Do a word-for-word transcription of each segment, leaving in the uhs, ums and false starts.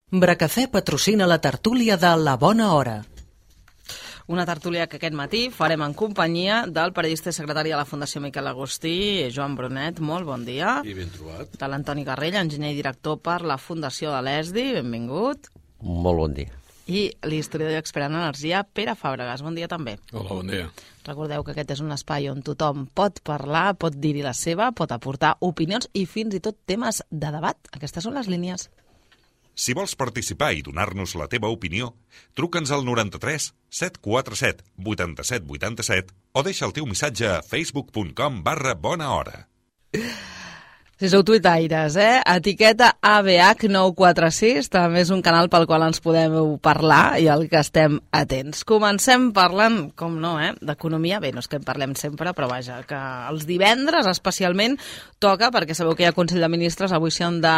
Bracafè patrocina la tertúlia de La Bona Hora. Una tertúlia que aquest matí farem en companyia del periodista i secretari de la Fundació Miquel Agustí, Joan Brunet. Molt bon dia. I ben trobat. De l'Antoni Garrell, enginyer i director per la Fundació de l'E S D I. Benvingut. Molt bon dia. I l'historiador i expert en energia, Pere Fàbregas. Bon dia també. Hola, bon dia. Recordeu que aquest és un espai on tothom pot parlar, pot dir-hi la seva, pot aportar opinions i fins i tot temes de debat. Aquestes són les línies. Si vols participar i donar-nos la teva opinió, truca'ns al noranta-tres set quaranta set vuitanta-set vuitanta-set o deixa el teu missatge a facebook.com barra bona hora. Si sou tuitaires, eh? Etiqueta A B H nou quatre sis, també és un canal pel qual ens podeu parlar i al que estem atents. Comencem parlant, com no, eh? d'economia. Bé, no és que en parlem sempre, però vaja, que els divendres especialment toca, perquè sabeu que hi ha Consell de Ministres, avui s'hi han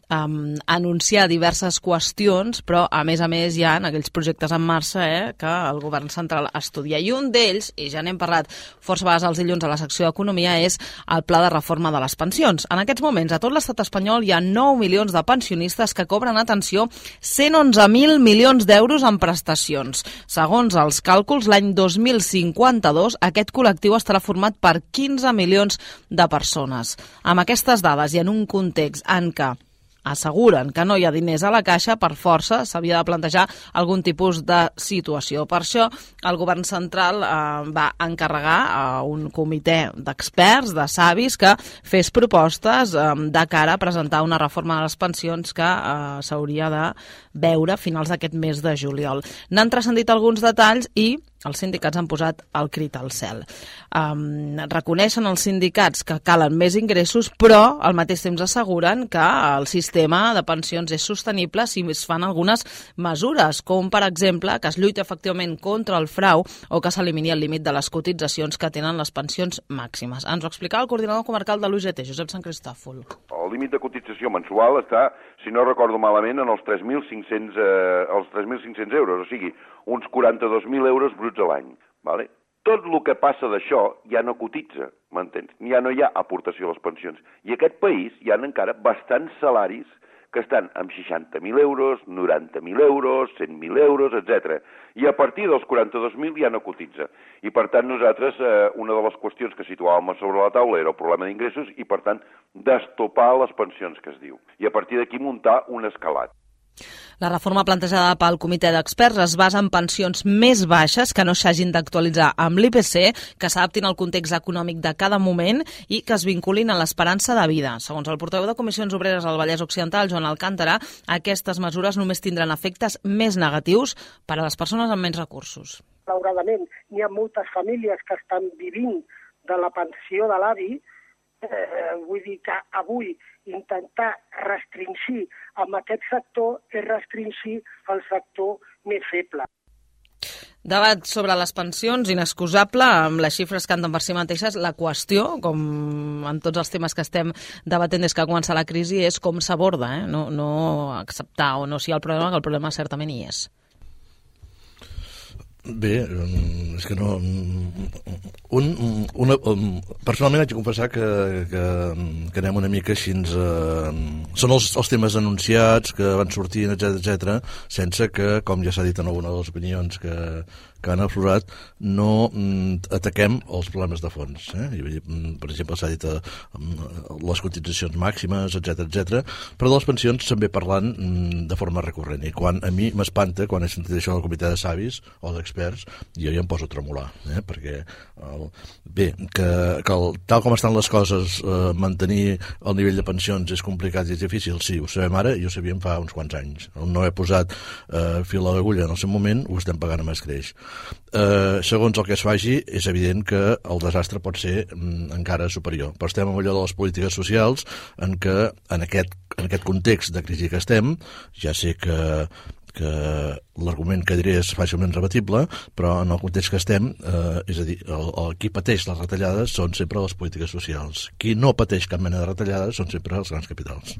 d'anunciar um, diverses qüestions, però a més a més hi ha aquells projectes en marxa eh, que el govern central estudia. I un d'ells, i ja n'hem parlat força vegades els dilluns a la secció d'Economia, és el pla de reforma de les pensions. En aquests moments, a tot l'estat espanyol hi ha nou milions de pensionistes que cobren, atenció, cent onze mil milions d'euros en prestacions. Segons els càlculs, l'any dos mil cinquanta-dos aquest col·lectiu estarà format per quinze milions de persones. Amb aquestes dades i en un context en què asseguren que no hi ha diners a la caixa, per força s'havia de plantejar algun tipus de situació. Per això el govern central eh, va encarregar a un comitè d'experts, de savis, que fes propostes eh, de cara a presentar una reforma de les pensions que eh, s'hauria de veure a finals d'aquest mes de juliol. N'han transcendit alguns detalls i els sindicats han posat el crit al cel. Um, reconeixen els sindicats que calen més ingressos, però al mateix temps asseguren que el sistema de pensions és sostenible si es fan algunes mesures, com per exemple que es lluiti efectivament contra el frau o que s'elimini el límit de les cotitzacions que tenen les pensions màximes. Ens ho explicava el coordinador comarcal de l'U G T, Josep Sant Cristòfol. El límit de cotització mensual està, si no recordo malament, en els tres mil cinc-cents eh, els tres mil cinc-cents euros, o sigui, uns quaranta-dos mil euros bruts a l'any. Vale? Tot el que passa d'això ja no cotitza, m'entens? Ja no hi ha aportació a les pensions. I en aquest país hi ha encara bastants salaris que estan amb seixanta mil euros, noranta mil euros, cent mil euros, etcètera. I a partir dels quaranta-dos mil ja no cotitza. I per tant nosaltres, eh, una de les qüestions que situàvem sobre la taula era el problema d'ingressos i per tant destopar les pensions, que es diu. I a partir d'aquí muntar un escalat. La reforma plantejada pel comitè d'experts es basa en pensions més baixes que no s'hagin d'actualitzar amb l'I P C, que s'adaptin al context econòmic de cada moment i que es vinculin a l'esperança de vida. Segons el portaveu de Comissions Obreres al Vallès Occidental, Joan Alcántara, aquestes mesures només tindran efectes més negatius per a les persones amb menys recursos. Malauradament, hi ha moltes famílies que estan vivint de la pensió de l'avi. Eh, vull dir que avui intentar restringir amb aquest sector és restringir el sector més feble. Debat sobre les pensions inexcusable, amb les xifres que han per si mateixes. La qüestió, com en tots els temes que estem debatent des que ha començat la crisi, és com s'aborda, eh? no, no acceptar o no si hi ha el problema, que el problema certament hi és. Bé, és que no... Un, una, personalment haig de confessar que, que, que anem una mica així... Eh, són els, els temes anunciats que van sortint, etcètera, etcètera, sense que, com ja s'ha dit en alguna de les opinions que, que han aflorat, no ataquem els problemes de fons. Eh? Per exemple, s'ha dit eh, les cotitzacions màximes, etcètera, etcètera, però de les pensions se'n ve parlant de forma recurrent. I quan a mi m'espanta, quan he sentit això del comitè de savis o d'experts, jo ja em poso a tremolar, eh? perquè el, bé, que, que el, tal com estan les coses, eh, mantenir el nivell de pensions és complicat i és difícil, sí, ho sabem ara i ho sabíem fa uns quants anys. No he posat eh, fil a l'agulla en el seu moment, ho estem pagant amb escreix. Eh, segons el que es faci, és evident que el desastre pot ser mm, encara superior. Però estem amb allò de les polítiques socials en què en aquest, en aquest context de crisi que estem, ja sé que que l'argument que diré és fàcilment rebatible, però en el context que estem, eh, és a dir, el, el, qui pateix les retallades són sempre les polítiques socials. Qui no pateix cap mena de retallades són sempre els grans capitals.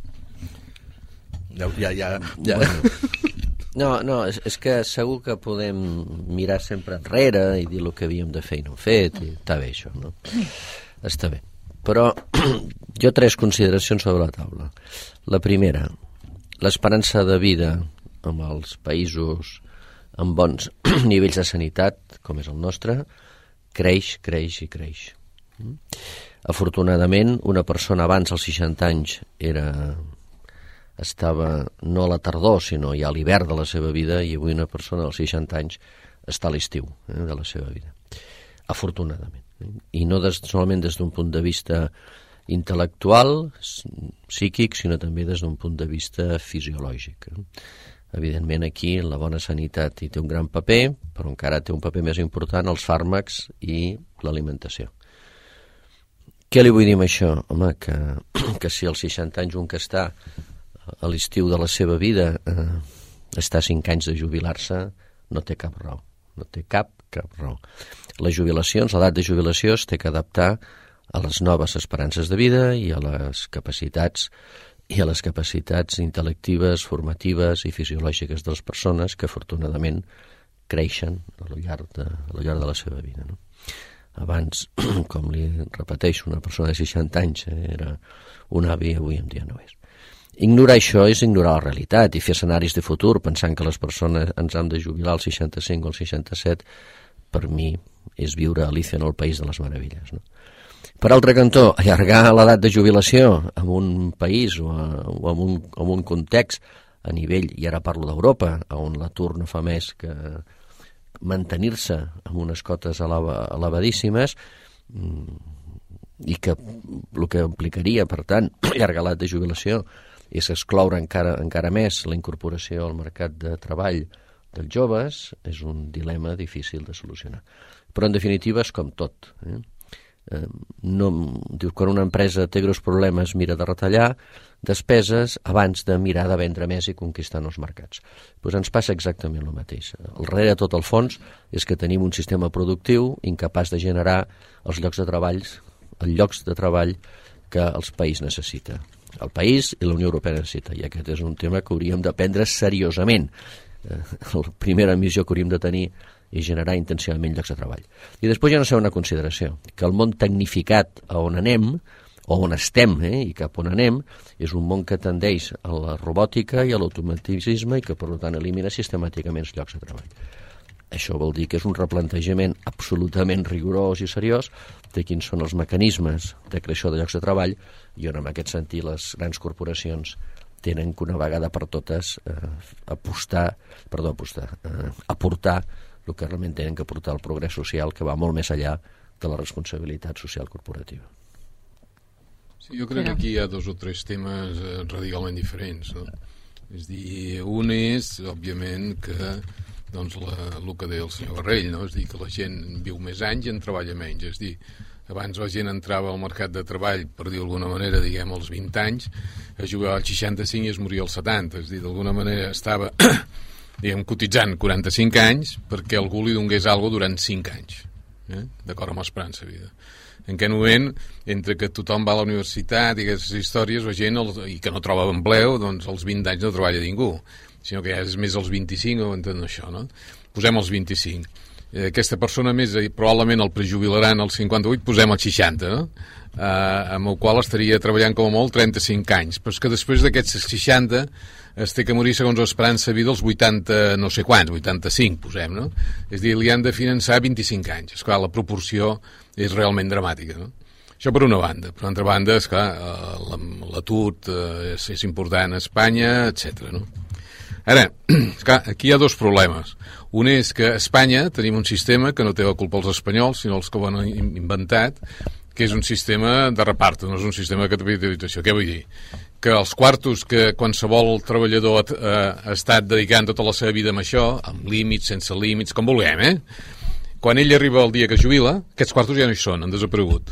Ja, ja, ja, ja. No, no, és, és que segur que podem mirar sempre enrere i dir el que havíem de fer i no fet, i està bé això, no? Està bé. Però jo tres consideracions sobre la taula. La primera, l'esperança de vida en els països amb bons nivells de sanitat, com és el nostre, creix, creix i creix. Afortunadament, una persona abans als seixanta anys era, estava no a la tardor, sinó ja a l'hivern de la seva vida, i avui una persona als seixanta anys està a l'estiu eh, de la seva vida. Afortunadament. I no des, solament des d'un punt de vista intel·lectual, psíquic, sinó també des d'un punt de vista fisiològic. Evidentment aquí la bona sanitat hi té un gran paper, però encara té un paper més important els fàrmacs i l'alimentació. Què li vull dir amb això? Home, que, que si als seixanta anys un que està a l'estiu de la seva vida eh, està a cinc anys de jubilar-se, no té cap raó. No té cap, cap raó. Les jubilacions, l'edat de jubilació es té que adaptar a les noves esperances de vida i a les capacitats i a les capacitats intel·lectives, formatives i fisiològiques de les persones que afortunadament creixen al llarg de, al llarg de la seva vida. No? Abans, com li repeteixo, una persona de seixanta anys era un avi, avui en dia no és. Ignorar això és ignorar la realitat i fer escenaris de futur pensant que les persones ens hem de jubilar als seixanta-cinc o als seixanta-set, per mi és viure Alicia en el País de les Meravelles. No? Per altre cantó, allargar l'edat de jubilació en un país o, a, o en, un, en un context a nivell, i ara parlo d'Europa, on l'atur no fa més que mantenir-se amb unes cotes elevadíssimes i que el que implicaria, per tant, allargar l'edat de jubilació és excloure encara, encara més la incorporació al mercat de treball dels joves, és un dilema difícil de solucionar. Però, en definitiva, és com tot. Eh? Eh, no, diu, quan una empresa té greus problemes, mira de retallar despeses abans de mirar de vendre més i conquistar nous mercats. Pues ens passa exactament el mateix. El darrere tot el fons és que tenim un sistema productiu incapaç de generar els llocs de treball, els llocs de treball que el país necessita. El país i la Unió Europea necessita, i aquest és un tema que hauríem de prendre seriosament. Eh, la primera missió que hauríem de tenir és generar intensivament llocs de treball. I després hi ha una segona consideració, que el món tecnificat a on anem, o on estem, eh, i cap on anem, és un món que tendeix a la robòtica i a l'automaticisme i que, per tant, elimina sistemàticament els llocs de treball. Això vol dir que és un replantejament absolutament rigorós i seriós de quins són els mecanismes de creació de llocs de treball i on, en aquest sentit, les grans corporacions tenen que una vegada per totes eh, apostar, perdó, apostar, eh, aportar el que realment tenen que aportar al progrés social, que va molt més enllà de la responsabilitat social corporativa. Sí, jo crec que aquí hi ha dos o tres temes eh, radicalment diferents. No? És dir, un és, òbviament, que doncs la, el que deia el senyor Barrell, no? És dir, que la gent viu més anys i en treballa menys. És dir, abans la gent entrava al mercat de treball, per dir d'alguna manera, diguem, als vint anys, es jugava als seixanta-cinc i es moria als setanta. És dir, d'alguna manera estava diguem, cotitzant quaranta-cinc anys perquè algú li donés alguna cosa durant cinc anys, eh? D'acord amb l'esperança de vida. En aquest moment, entre que tothom va a la universitat i aquestes històries, la gent, el, i que no troba empleu, doncs als vint anys no treballa ningú, sinó que ja és més als vint-i-cinc, o entenc això, no? Posem els vint-i-cinc. Eh, aquesta persona més, eh, probablement el prejubilaran als cinquanta-vuit, posem els seixanta, no? Eh, amb el qual estaria treballant com a molt trenta-cinc anys. Però és que després d'aquests seixanta es té que morir segons l'esperança de vida als vuitanta no sé quants, vuitanta-cinc, posem, no? És a dir, li han de finançar vint-i-cinc anys. Esclar, la proporció és realment dramàtica, no? Això per una banda. Per l'altra banda, esclar, l'atur és, és important a Espanya, etcètera, no? Ara, esclar, aquí hi ha dos problemes. Un és que a Espanya tenim un sistema que no té la culpa els espanyols, sinó els que ho han inventat, que és un sistema de reparto, no és un sistema de capitalització. Què vull dir? Que els quartos que qualsevol treballador ha, ha estat dedicant tota la seva vida amb això, amb límits, sense límits, com vulguem, eh? Quan ell arriba el dia que es jubila, aquests quartos ja no hi són, han desaparegut.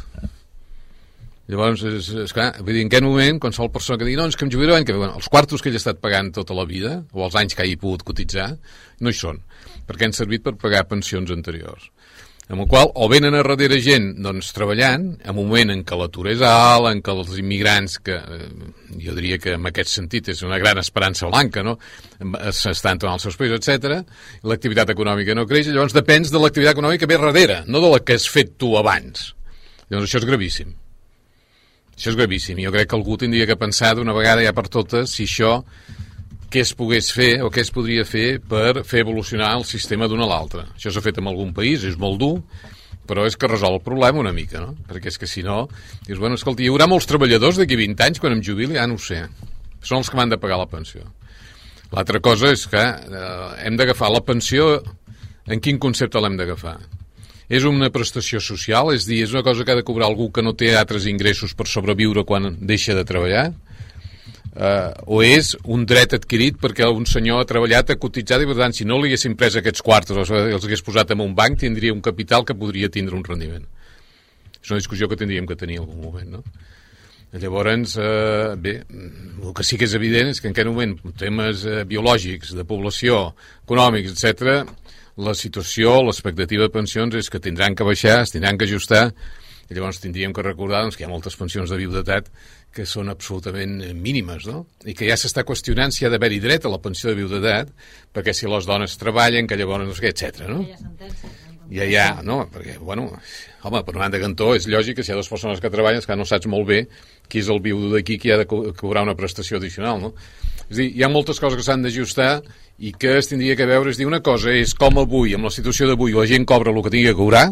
Llavors, és, és clar, vull dir, en aquest moment, qualsevol persona que digui, no, és que em jubilaré, que bueno, els quartos que ell ha estat pagant tota la vida, o els anys que hagi pogut cotitzar, no hi són, perquè han servit per pagar pensions anteriors. Amb el qual, o venen a darrere gent doncs, treballant, en un moment en què l'atur és alt, en què els immigrants, que eh, jo diria que en aquest sentit és una gran esperança blanca, no? S'estan tornant als seus països, etcètera, l'activitat econòmica no creix, llavors depens de l'activitat econòmica que ve darrere, no de la que has fet tu abans. Llavors això és gravíssim. Això és gravíssim. Jo crec que algú tindria que pensar d'una vegada ja per totes si això què es pogués fer o què es podria fer per fer evolucionar el sistema d'un a l'altre. Això s'ha fet en algun país, és molt dur, però és que resol el problema una mica, no? Perquè és que si no, dius, bueno, escolta, hi haurà molts treballadors d'aquí vint anys quan em jubili? Ah, no ho sé. Són els que m'han de pagar la pensió. L'altra cosa és que eh, hem d'agafar la pensió, en quin concepte l'hem d'agafar? És una prestació social, és dir, és una cosa que ha de cobrar algú que no té altres ingressos per sobreviure quan deixa de treballar? Uh, o és un dret adquirit perquè un senyor ha treballat, ha cotitzat i per tant si no li haguessin pres aquests quartos o els hagués posat en un banc tindria un capital que podria tindre un rendiment. És una discussió que tindríem que tenir en algun moment, no? Llavors, uh, bé, el que sí que és evident és que en aquest moment temes uh, biològics, de població, econòmics, etcètera, la situació, l'expectativa de pensions és que tindran que baixar, es tindran que ajustar i llavors tindríem que recordar doncs, que hi ha moltes pensions de viudetat que són absolutament mínimes, no? I que ja s'està qüestionant si ha d'haver-hi dret a la pensió de viudetat, perquè si les dones treballen, que llavors no sé què, etcètera, no? Ja hi ha, no? Perquè, bueno, home, per una banda cantó és lògic que si hi ha dues persones que treballen és que no saps molt bé qui és el viudo d'aquí qui ha de co cobrar una prestació addicional, no? És a dir, hi ha moltes coses que s'han d'ajustar i que es tindria que veure, és dir, una cosa és com avui, amb la situació d'avui, la gent cobra el que tingui que cobrar,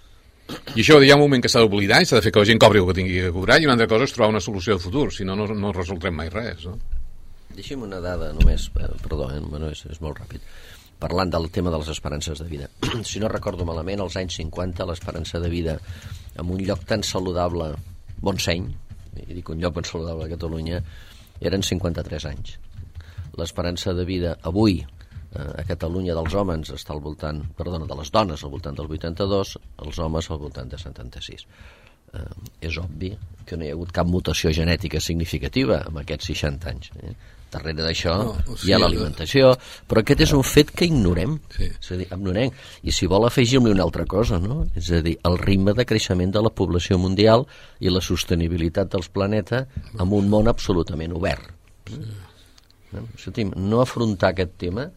i això hi ha un moment que s'ha d'oblidar i s'ha de fer que la gent cobri el que tingui que cobrar i una altra cosa és trobar una solució de futur, si no, no, no resoldrem mai res, no? Deixi'm una dada només, perdó, eh? Bueno, és, és molt ràpid, parlant del tema de les esperances de vida. Si no recordo malament, als anys cinquanta l'esperança de vida en un lloc tan saludable, Montseny, i dic un lloc ben saludable a Catalunya, eren cinquanta-tres anys. L'esperança de vida avui a Catalunya dels homes està al voltant, perdona, de les dones al voltant del vuitanta-dos, els homes al voltant de setanta-sis. Eh, és obvi que no hi ha hagut cap mutació genètica significativa en aquests seixanta anys. Eh? Darrere d'això no, o sigui, hi ha l'alimentació, però aquest és un fet que ignorem. Sí. És a dir, ignorem. I si vol afegir-li una altra cosa, no? És a dir, el ritme de creixement de la població mundial i la sostenibilitat dels planetes en un món absolutament obert. Sí. Eh? No afrontar aquest tema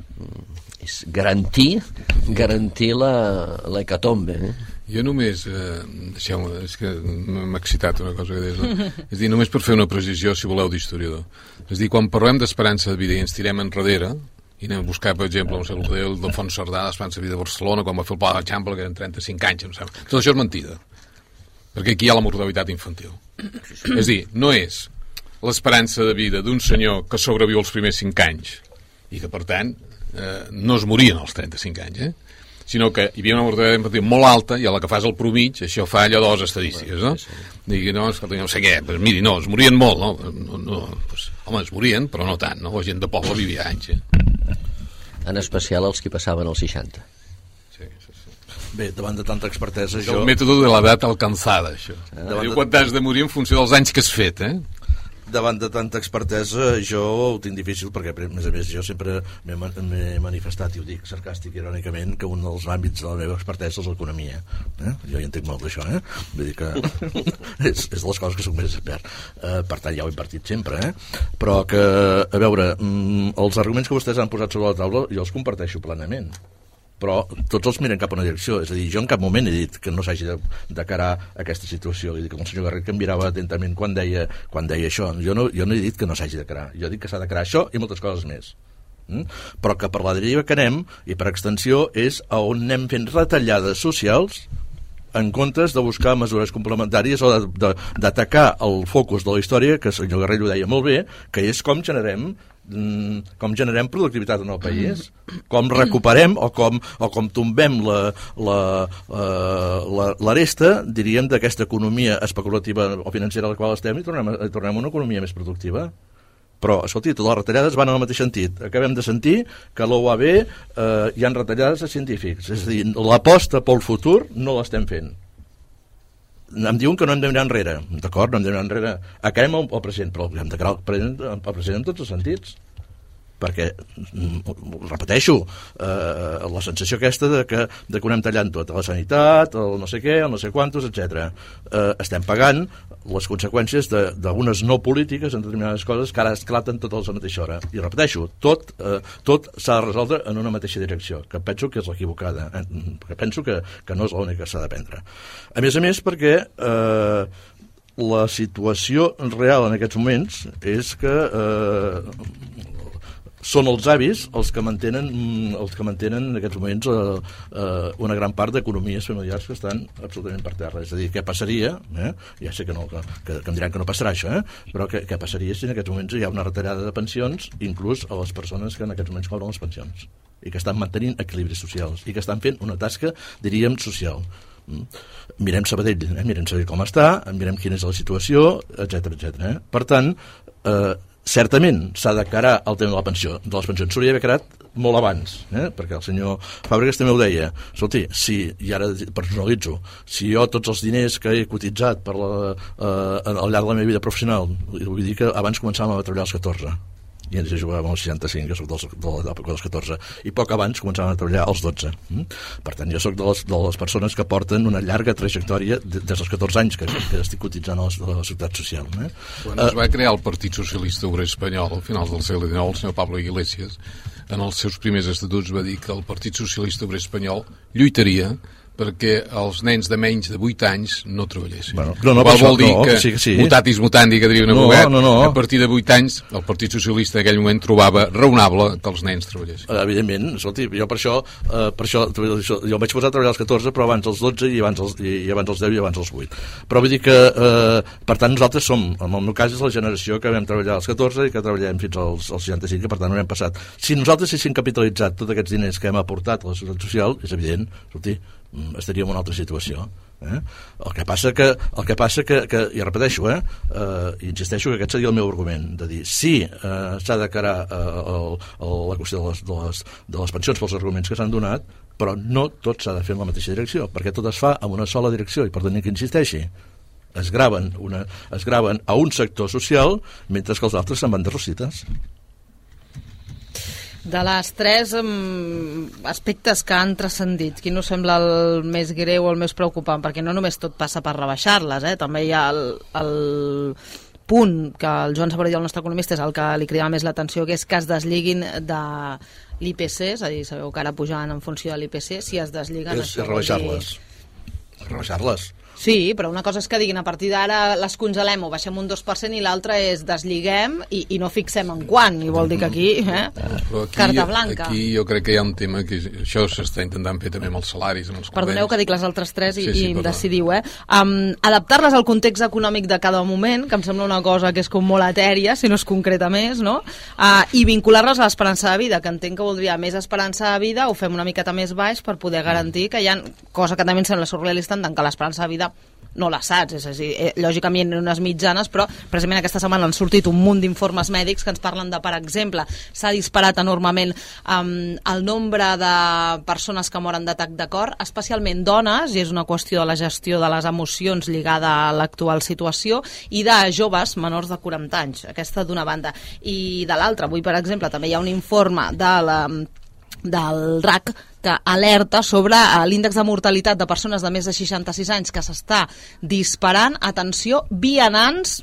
és garantir garantir l'hecatombe. Eh? Jo només, eh, deixeu-me, és que m'ha excitat una cosa que deies, no? És dir, només per fer una precisió, si voleu, d'historiador. És dir, quan parlem d'esperança de vida i ens tirem enrere, i anem a buscar, per exemple, no sé, el que deia el Alfons Cerdà, l'esperança de vida de Barcelona, quan va fer el Pla d'Eixample, que eren trenta-cinc anys, em sembla. Tot això és mentida, perquè aquí hi ha la mortalitat infantil. És dir, no és l'esperança de vida d'un senyor que sobreviu els primers cinc anys i que, per tant, eh, no es morien als trenta-cinc anys, eh? Sinó que hi havia una mortalitat infantil molt alta i a la que fas el promig, això fa allò de les estadístiques, no? Digui, no, escolta, no sé què, pues miri, no, es morien molt, no? no, no pues, home, es morien, però no tant, no? La gent de poble vivia anys, eh? En especial els que passaven als seixanta. Sí, sí, sí. Bé, davant de tanta expertesa, això... El mètode de l'edat alcançada, això. Ah, Diu quan t'has de morir en funció dels anys que has fet, eh? Davant de tanta expertesa jo ho tinc difícil perquè a més a més jo sempre m'he manifestat i ho dic sarcàstic i irònicament que un dels àmbits de la meva expertesa és l'economia, eh? Jo hi entenc molt d'això, eh? Vull dir que és, és de les coses que soc més expert, eh, per tant ja ho he invertit sempre, eh? Però que, a veure, els arguments que vostès han posat sobre la taula jo els comparteixo plenament, però tots els miren cap a una direcció. És a dir, jo en cap moment he dit que no s'hagi de, de carar aquesta situació. He dit que el senyor Garret que em mirava atentament quan deia, quan deia això. Jo no, jo no he dit que no s'hagi de carar. Jo he dit que s'ha de carar això i moltes coses més. Mm? Però que per la deriva que anem, i per extensió, és a on anem fent retallades socials en comptes de buscar mesures complementàries o d'atacar el focus de la història, que el senyor Garret ho deia molt bé, que és com generem com generem productivitat en el país, com recuperem o com, o com tombem la, la, la, la resta, diríem, d'aquesta economia especulativa o financera a la qual estem i tornem, tornem a una economia més productiva. Però, escolti, totes les retallades van en el mateix sentit. Acabem de sentir que a l'O A B eh, hi ha retallades a científics. És a dir, l'aposta pel futur no l'estem fent. Em diuen que no hem de mirar enrere. D'acord, no hem de mirar enrere. Acabem el, el present, però hem de crear el present, el present en tots els sentits. Perquè, repeteixo, eh, la sensació aquesta de que, de que ho anem tallant tot, la sanitat, el no sé què, el no sé quantos, etcètera. Eh, estem pagant les conseqüències d'unes no polítiques en determinades coses que ara esclaten totes a la mateixa hora. I repeteixo, tot, eh, tot s'ha de resoldre en una mateixa direcció, que penso que és l'equivocada, eh, que penso que, que no és l'única que s'ha de prendre. A més a més, perquè eh, la situació real en aquests moments és que eh, són els avis els que mantenen, els que mantenen en aquests moments eh, eh, una gran part d'economies familiars que estan absolutament per terra. És a dir, què passaria, eh? ja sé que, no, que, que em diran que no passarà això, eh? però què, què passaria si en aquests moments hi ha una retallada de pensions, inclús a les persones que en aquests moments cobren les pensions i que estan mantenint equilibris socials i que estan fent una tasca, diríem, social. Mirem Sabadell, eh? mirem Sabadell com està, mirem quina és la situació, etcètera, etcètera. Eh? Per tant, eh, certament s'ha de carar el tema de la pensió, de les pensions s'hauria d'haver carat molt abans, eh? perquè el senyor Fàbregas també ho deia, escolti, si, i ara personalitzo, si jo tots els diners que he cotitzat per la, eh, al llarg de la meva vida professional, vull dir que abans començàvem a treballar als catorze, i ens jugàvem als seixanta-cinc, que soc dels, de l'època dels catorze, i poc abans començàvem a treballar als dotze. Per tant, jo soc de les, de les persones que porten una llarga trajectòria des dels catorze anys que, que estic cotitzant a la, a la ciutat social. Eh? Quan es va crear el Partit Socialista Obrer Espanyol, al final del segle dinou, el senyor Pablo Iglesias, en els seus primers estatuts va dir que el Partit Socialista Obrer Espanyol lluitaria perquè els nens de menys de vuit anys no treballessin. Bueno, no, no, Qual vol dir no, que, sí, que sí. mutatis mutandi, que diria una no, Boguet, no, no. a partir de vuit anys el Partit Socialista en aquell moment trobava raonable que els nens treballessin. Evidentment, escolti, jo per això, eh, per això, jo vaig posar a treballar als catorze, però abans als dotze i abans als, i, i abans als deu i abans als vuit. Però vull dir que, eh, per tant, nosaltres som, en el meu cas, és la generació que vam treballar als catorze i que treballem fins als, als seixanta-cinc, que per tant no hem passat. Si nosaltres haguéssim capitalitzat tots aquests diners que hem aportat a la societat social, és evident, escolti, estaríem en una altra situació. Eh? El que passa que, el que, passa que, que i repeteixo, eh, eh, insisteixo que aquest seria el meu argument, de dir, sí, eh, s'ha de carar eh, el, el, la qüestió de les, de, les, de les pensions pels arguments que s'han donat, però no tot s'ha de fer en la mateixa direcció, perquè tot es fa en una sola direcció, i per tant que insisteixi, es graven, una, es graven a un sector social, mentre que els altres se'n van de rosites. De les tres um, aspectes que han transcendit, quin us sembla el més greu o el més preocupant? Perquè no només tot passa per rebaixar-les, eh? També hi ha el, el punt que el Joan Sabaradí, el nostre economista, és el que li cridava més l'atenció, que és que es desliguin de l'I P C, és a dir, sabeu que ara pujaven en funció de l'I P C, si es desliguen... És rebaixar-les. Dir... Rebaixar-les. Sí, però una cosa és que diguin a partir d'ara les congelem o baixem un dos per cent i l'altra és desliguem i, i no fixem en quan, i vol dir que aquí, eh? Però aquí, carta blanca. Aquí jo crec que hi ha un tema que això s'està intentant fer també amb els salaris, amb els convenis. Perdoneu que dic les altres tres i, sí, sí, i em decidiu, eh? Um, adaptar-les al context econòmic de cada moment, que em sembla una cosa que és com molt etèria, si no es concreta més, no? Uh, I vincular-les a l'esperança de vida, que entenc que voldria més esperança de vida, ho fem una miqueta més baix per poder garantir que hi ha, cosa que també em sembla surrealista, en tant que l'esperança de vida no la saps, és a dir, eh, lògicament unes mitjanes, però precisament aquesta setmana han sortit un munt d'informes mèdics que ens parlen de, per exemple, s'ha disparat enormement um, el nombre de persones que moren d'atac de cor, especialment dones, i és una qüestió de la gestió de les emocions lligada a l'actual situació, i de joves menors de quaranta anys, aquesta d'una banda. I de l'altra, avui, per exemple, també hi ha un informe de la, del R A C que alerta sobre l'índex de mortalitat de persones de més de seixanta-sis anys que s'està disparant, atenció, vianants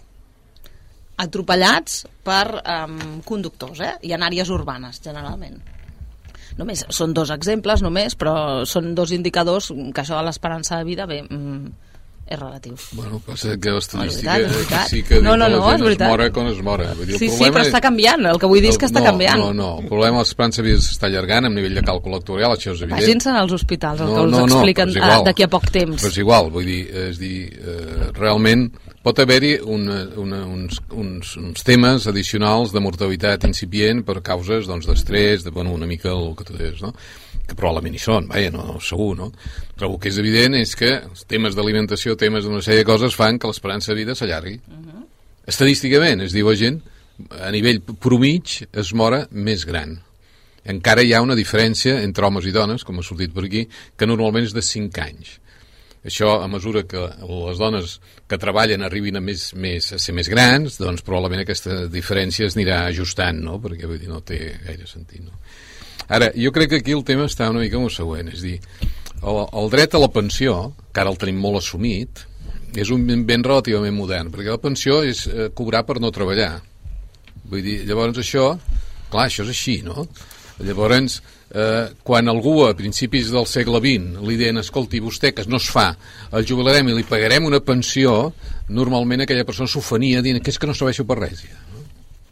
atropellats per um, conductors, eh? I en àrees urbanes, generalment. Només són dos exemples, només, però són dos indicadors que això de l'esperança de vida, bé, mm, és relatiu. Bueno, passa que l'estadística no, veritat, sí que no, no, no, la gent és es mora quan es mora. Dir, sí, sí, però està canviant, el que vull dir és que està no, canviant. No, no, el problema de l'esperança de vida s'està allargant a nivell de càlcul actuarial, això és evident. Vagin-se'n als hospitals, el no, que us no, expliquen no, d'aquí a poc temps. Però és igual, vull dir, és dir, eh, realment pot haver-hi una, una, uns, uns, uns temes addicionals de mortalitat incipient per causes doncs, d'estrès, de, bueno, una mica el que tu deies, no? Que probablement hi són, vaja, no, segur, no? Però el que és evident és que els temes d'alimentació, temes d'una sèrie de coses fan que l'esperança de vida s'allargui. Uh-huh. Estadísticament, es diu la gent, a nivell promig es mora més gran. Encara hi ha una diferència entre homes i dones, com ha sortit per aquí, que normalment és de cinc anys. Això, a mesura que les dones que treballen arribin a, més, més, a ser més grans, doncs probablement aquesta diferència es anirà ajustant, no? Perquè vull dir, no té gaire sentit, no? Ara, jo crec que aquí el tema està una mica amb el següent, és dir, el, el dret a la pensió, que ara el tenim molt assumit, és un ben relativament modern, perquè la pensió és eh, cobrar per no treballar. Vull dir, llavors això, clar, això és així, no? Llavors, eh, quan algú a principis del segle vint li deien, escolti, vostè que no es fa, el jubilarem i li pagarem una pensió, normalment aquella persona s'ofenia dient que és que no serveixo per res, ja.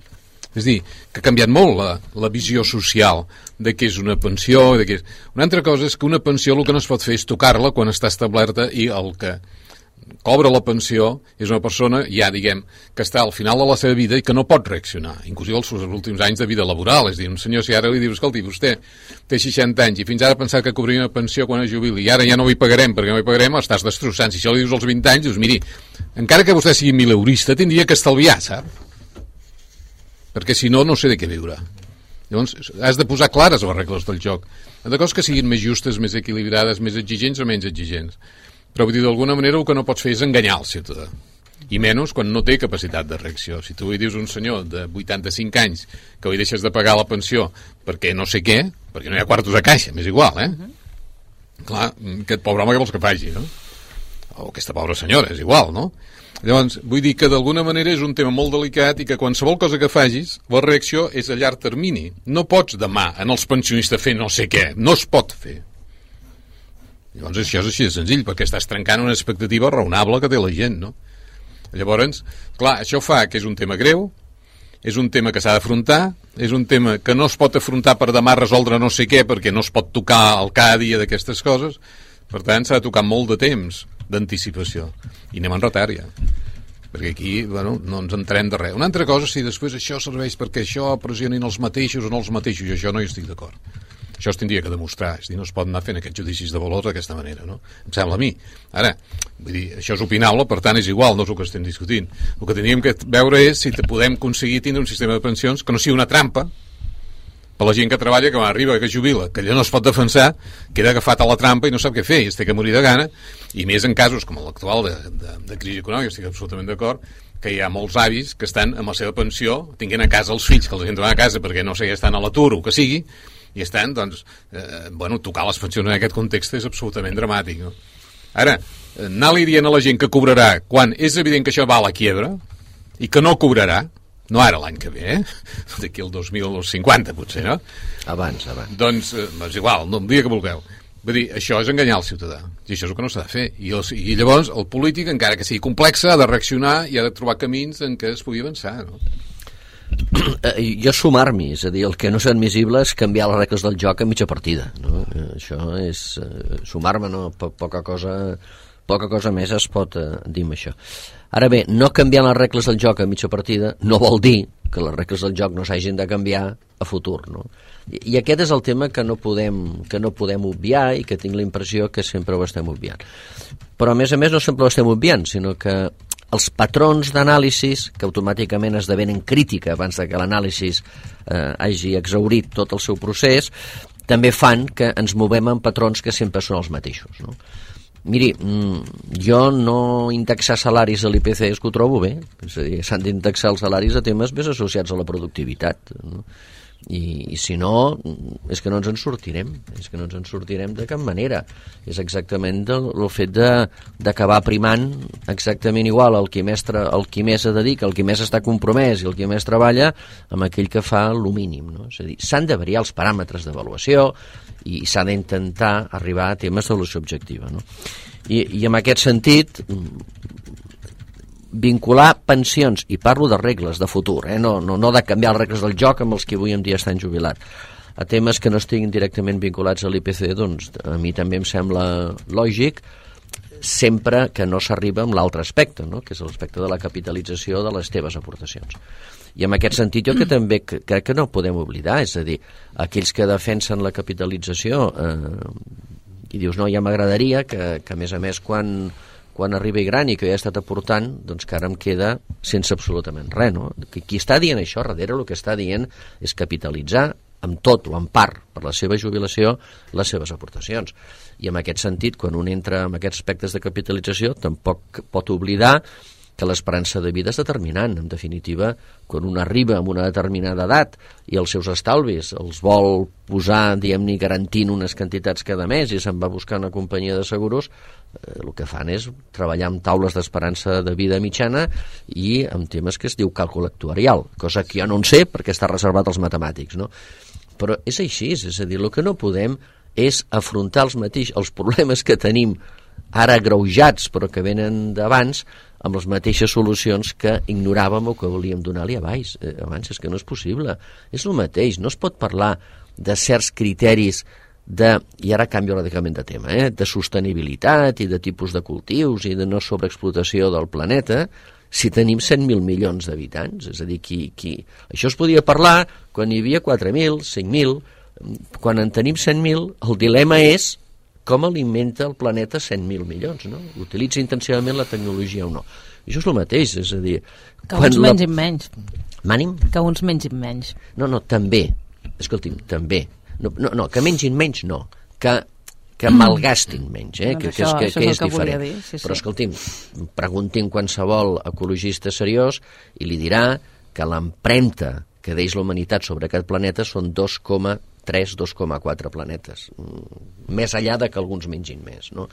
És a dir, que ha canviat molt la, la visió social de què és una pensió. De què és... Una altra cosa és que una pensió el que no es pot fer és tocar-la quan està establerta, i el que cobra la pensió és una persona ja, diguem, que està al final de la seva vida i que no pot reaccionar, inclusive els seus últims anys de vida laboral. És a dir, un senyor, si ara li dius, escolti, vostè té seixanta anys i fins ara ha pensat que cobriria una pensió quan es jubili i ara ja no hi pagarem perquè no hi pagarem, estàs destrossant. Si això li dius als vint anys, dius, miri, encara que vostè sigui mileurista, tindria que estalviar, sap? Perquè si no, no sé de què viure. Llavors, has de posar clares les regles del joc. De coses que siguin més justes, més equilibrades, més exigents o menys exigents. Però vull dir, d'alguna manera el que no pots fer és enganyar el ciutadà. I menys quan no té capacitat de reacció. Si tu li dius a un senyor de vuitanta-cinc anys que li deixes de pagar la pensió perquè no sé què, perquè no hi ha quartos a caixa, m'és igual, eh? Uh-huh. Clar, aquest pobre home què vols que faci, no? O aquesta pobra senyora, és igual, no? Llavors, vull dir que d'alguna manera és un tema molt delicat i que qualsevol cosa que facis, la reacció és a llarg termini. No pots demà en els pensionistes fer no sé què, no es pot fer. Llavors això és així de senzill, perquè estàs trencant una expectativa raonable que té la gent, no? Llavors, clar, això fa que és un tema greu, és un tema que s'ha d'afrontar, és un tema que no es pot afrontar per demà resoldre no sé què, perquè no es pot tocar al cada dia d'aquestes coses. Per tant, s'ha de tocar molt de temps d'anticipació. I anem en retard, ja. Perquè aquí, bueno, no ens entrem de res. Una altra cosa, si després això serveix perquè això pressionin els mateixos o no els mateixos, jo això no hi estic d'acord. Això es tindria que demostrar, és dir, no es pot anar fent aquests judicis de valors d'aquesta manera, no? Em sembla a mi. Ara, vull dir, això és opinable, per tant és igual, no és el que estem discutint. El que teníem que veure és si podem aconseguir tindre un sistema de pensions que no sigui una trampa per la gent que treballa, que quan arriba, que jubila, que allò no es pot defensar, queda agafat a la trampa i no sap què fer, i es té que morir de gana, i més en casos com l'actual de, de, de crisi econòmica, estic absolutament d'acord, que hi ha molts avis que estan amb la seva pensió, tinguent a casa els fills, que els han trobat a casa perquè no sé, estan a l'atur o que sigui, i estan, doncs, eh, bueno, tocar les pensions en aquest context és absolutament dramàtic, no? Ara, anar-li dient a la gent que cobrarà quan és evident que això va a la quiebra i que no cobrarà, no ara l'any que ve, eh? D'aquí el dos mil cinquanta, potser, no? Abans, abans. Doncs, eh, és igual, no, el dia que vulgueu. Vull dir, això és enganyar el ciutadà, i això és el que no s'ha de fer. I, els, I llavors, el polític, encara que sigui complex, ha de reaccionar i ha de trobar camins en què es pugui avançar, no? Jo sumar-m'hi, és a dir, el que no és admissible és canviar les regles del joc a mitja partida, no? Això és uh, sumar-me, no? Po poca cosa poca cosa més es pot uh, dir amb això. Ara bé, no canviar les regles del joc a mitja partida no vol dir que les regles del joc no s'hagin de canviar a futur, no? I, i aquest és el tema que no podem que no podem obviar i que tinc la impressió que sempre ho estem obviant. Però a més a més no sempre ho estem obviant, sinó que els patrons d'anàlisis, que automàticament esdevenen crítica abans de que l'anàlisi eh, hagi exhaurit tot el seu procés, també fan que ens movem en patrons que sempre són els mateixos, no? Miri, jo no indexar salaris a l'I P C és que ho trobo bé, és a dir, s'han d'indexar els salaris a temes més associats a la productivitat, no? I, i si no, és que no ens en sortirem, és que no ens en sortirem de cap manera. És exactament el, el fet d'acabar primant exactament igual el qui, més tra, el qui més se dedica, el qui més està compromès i el qui més treballa amb aquell que fa el mínim, no? És a dir, s'han de variar els paràmetres d'avaluació i s'ha d'intentar arribar a temes de solució objectiva, no? I, i en aquest sentit vincular pensions, i parlo de regles de futur, eh? no, no, no de canviar les regles del joc amb els que avui en dia estan jubilats, a temes que no estiguin directament vinculats a l'I P C, doncs a mi també em sembla lògic, sempre que no s'arriba amb l'altre aspecte, no? Que és l'aspecte de la capitalització de les teves aportacions. I en aquest sentit jo que també crec que no podem oblidar, és a dir, aquells que defensen la capitalització eh, i dius, no, ja m'agradaria que, que a més a més quan quan arribi gran i que ja ha estat aportant, doncs que ara em queda sense absolutament res, no? Qui està dient això darrere el que està dient és capitalitzar amb tot o en part per la seva jubilació les seves aportacions. I en aquest sentit, quan un entra en aquests aspectes de capitalització, tampoc pot oblidar que l'esperança de vida és determinant. En definitiva, quan un arriba a una determinada edat i els seus estalvis els vol posar, diguem-ne, garantint unes quantitats cada mes i se'n va buscar una companyia de seguros, eh, el que fan és treballar amb taules d'esperança de vida mitjana i amb temes que es diu càlcul actuarial, cosa que jo no en sé perquè està reservat als matemàtics, no? Però és així, és a dir, el que no podem és afrontar els mateixos, els problemes que tenim ara agreujats però que venen d'abans, amb les mateixes solucions que ignoràvem o que volíem donar-li a baix. Eh, abans és que no és possible. És el mateix, no es pot parlar de certs criteris de, i ara canvio radicalment de tema, eh, de sostenibilitat i de tipus de cultius i de no sobreexplotació del planeta si tenim cent mil milions d'habitants. És a dir, qui, qui... això es podia parlar quan hi havia quatre mil, cinc mil, quan en tenim cent mil, el dilema és com alimenta el planeta cent mil milions, no? Utilitza intensivament la tecnologia o no. I això és el mateix, és a dir... Que uns menys i menys. Mànim? Que uns menys i menys. No, no, també. Escolti'm, també. No, no, no, que mengin menys no, que, que malgastin menys, eh? Doncs que, això, que, és, que, que és que diferent. dir, sí, sí. Però escolti'm, preguntin qualsevol ecologista seriós i li dirà que l'empremta que deix la humanitat sobre aquest planeta són dos coma tres, dos coma quatre planetes, més enllà de que alguns mengin més, no?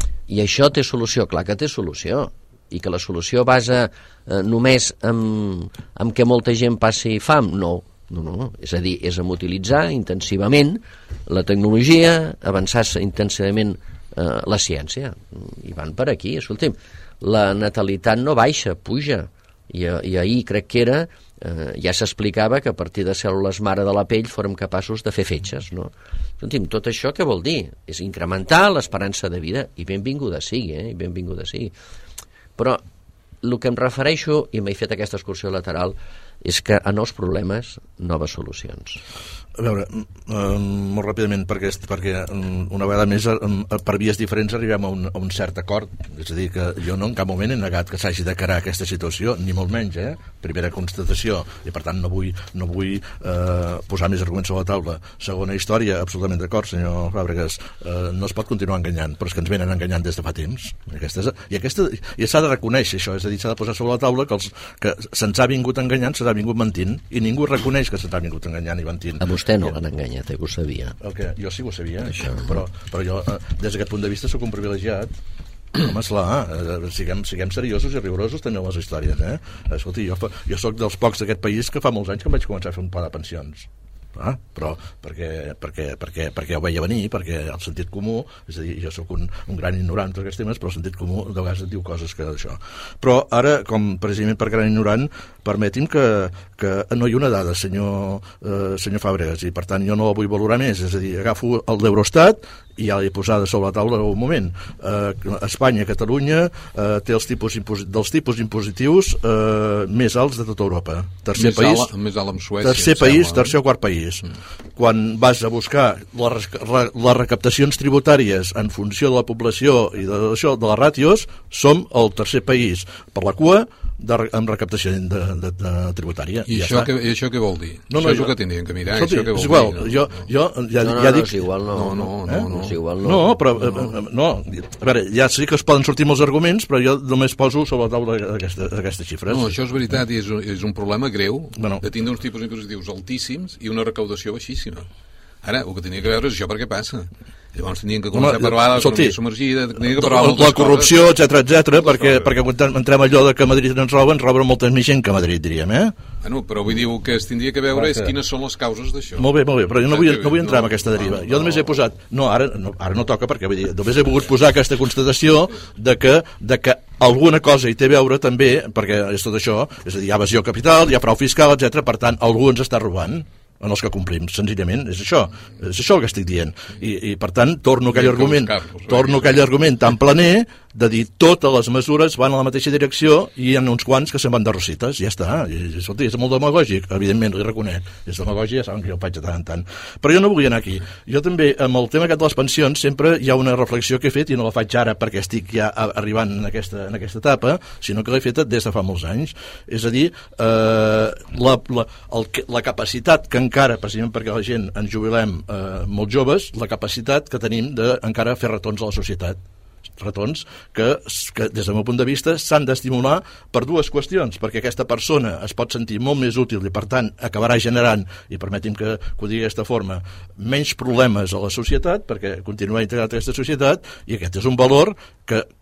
I això té solució? Clar que té solució, i que la solució basa eh, només en, en que molta gent passi fam? No. No, no, és a dir, és en utilitzar intensivament la tecnologia, avançar intensivament eh, la ciència. I van per aquí, escolti'm, la natalitat no baixa, puja. I, i ahir crec que era, eh, ja s'explicava que a partir de cèl·lules mare de la pell fórem capaços de fer fetges, no? Escolti'm, tot això què vol dir? És incrementar l'esperança de vida, i benvinguda sigui, eh? I benvinguda sigui. Però el que em refereixo, i m'he fet aquesta excursió lateral, és que a nous problemes, noves solucions. A veure, um, molt ràpidament, perquè, perquè um, una vegada més um, per vies diferents arribem a un, a un cert acord. És a dir, que jo no en cap moment he negat que s'hagi de crear aquesta situació, ni molt menys, eh? Primera constatació, i per tant no vull, no vull eh, posar més arguments sobre la taula. Segona història, absolutament d'acord, senyor Fàbregas, eh, no es pot continuar enganyant, però és que ens venen enganyant des de fa temps. Aquesta és, i aquesta, i s'ha de reconèixer això, és a dir, s'ha de posar sobre la taula que, els, que se'ns ha vingut enganyant, s'ha vingut mentint, i ningú reconeix que se'ns ha vingut enganyant i mentint. A vostè no l'han enganyat, eh, que ho sabia. El que? Jo sí que ho sabia, això. Però, però jo, eh, des d'aquest punt de vista, sóc un privilegiat. Home, esclar, eh, siguem, siguem seriosos i rigorosos també en les històries, eh? Escolti, jo, fa, jo sóc dels pocs d'aquest país que fa molts anys que em vaig començar a fer un pla de pensions. Ah, però perquè, perquè, perquè, perquè ho veia venir, perquè el sentit comú, és a dir, jo sóc un, un gran ignorant d'aquests temes, però el sentit comú de vegades et diu coses que d'això. Però ara, com precisament per gran ignorant, permeti'm que, que no hi ha una dada, senyor, eh, senyor Fàbregas, i per tant jo no la vull valorar més, és a dir, agafo el d'Eurostat i ja l'he posada sobre la taula un moment. Eh, Espanya, Catalunya, eh, té els tipus dels tipus impositius eh, més alts de tota Europa. Tercer més país, alt, més alt amb Suècia. Tercer país, sembla, tercer o quart país. Mm. Quan vas a buscar les, les recaptacions tributàries en funció de la població i de, això, de les ràtios, som el tercer país per la cua de, amb recaptació de, de, de tributària. I, I això, ja que, i això què vol dir? No, no, això és jo, el que tindríem que mirar. Escolti, això què vol és igual, dir, jo, jo ja, no, no, ja no, dic... és igual, no. No, no, no, eh? no. És igual, no. No, però, no, no. no, a veure, ja sé que es poden sortir molts arguments, però jo només poso sobre la taula aquesta, aquestes xifres. No, això és veritat i és un, és un problema greu bueno. de tindre uns tipus impositius altíssims i una recaudació baixíssima. Ara, el que tenia que veure és això per què passa. Llavors tenien que començar Home, a parlar de l'economia submergida, tenien que parlar de la corrupció, etcètera, etcètera, perquè, perquè quan entrem allò de que a Madrid ens roben, ens roben molta més gent que a Madrid, diríem, eh? Bueno, però vull dir, el que es tindria que veure és quines són les causes d'això. Molt bé, molt bé, però jo no vull, no vull entrar en aquesta deriva. Jo només he posat... No, ara no, ara no toca, perquè vull dir, només he volgut posar aquesta constatació de que, de que alguna cosa hi té a veure també, perquè és tot això, és a dir, hi ha evasió capital, hi ha frau fiscal, etcètera. Per tant, algú ens està robant en els que complim, senzillament, és això, és això el que estic dient. I, i per tant, torno a aquell argument, torno a aquell argument tan planer de dir totes les mesures van a la mateixa direcció i hi ha uns quants que se'n van de rosites, ja està. I, escolta, és molt demagògic, evidentment, li reconec. És demagògic, ja saben que jo el faig de tant en tant. Però jo no vull anar aquí. Jo també, amb el tema aquest de les pensions, sempre hi ha una reflexió que he fet, i no la faig ara perquè estic ja arribant en aquesta, en aquesta etapa, sinó que l'he feta des de fa molts anys. És a dir, eh, la, la, el, la capacitat que encara, precisament perquè la gent ens jubilem eh, molt joves, la capacitat que tenim de encara fer retorns a la societat. Retorns que, que des del meu punt de vista s'han d'estimular per dues qüestions, perquè aquesta persona es pot sentir molt més útil i per tant acabarà generant, i permeti'm que, que ho digui d'aquesta forma, menys problemes a la societat perquè continuarà integrat a aquesta societat, i aquest és un valor que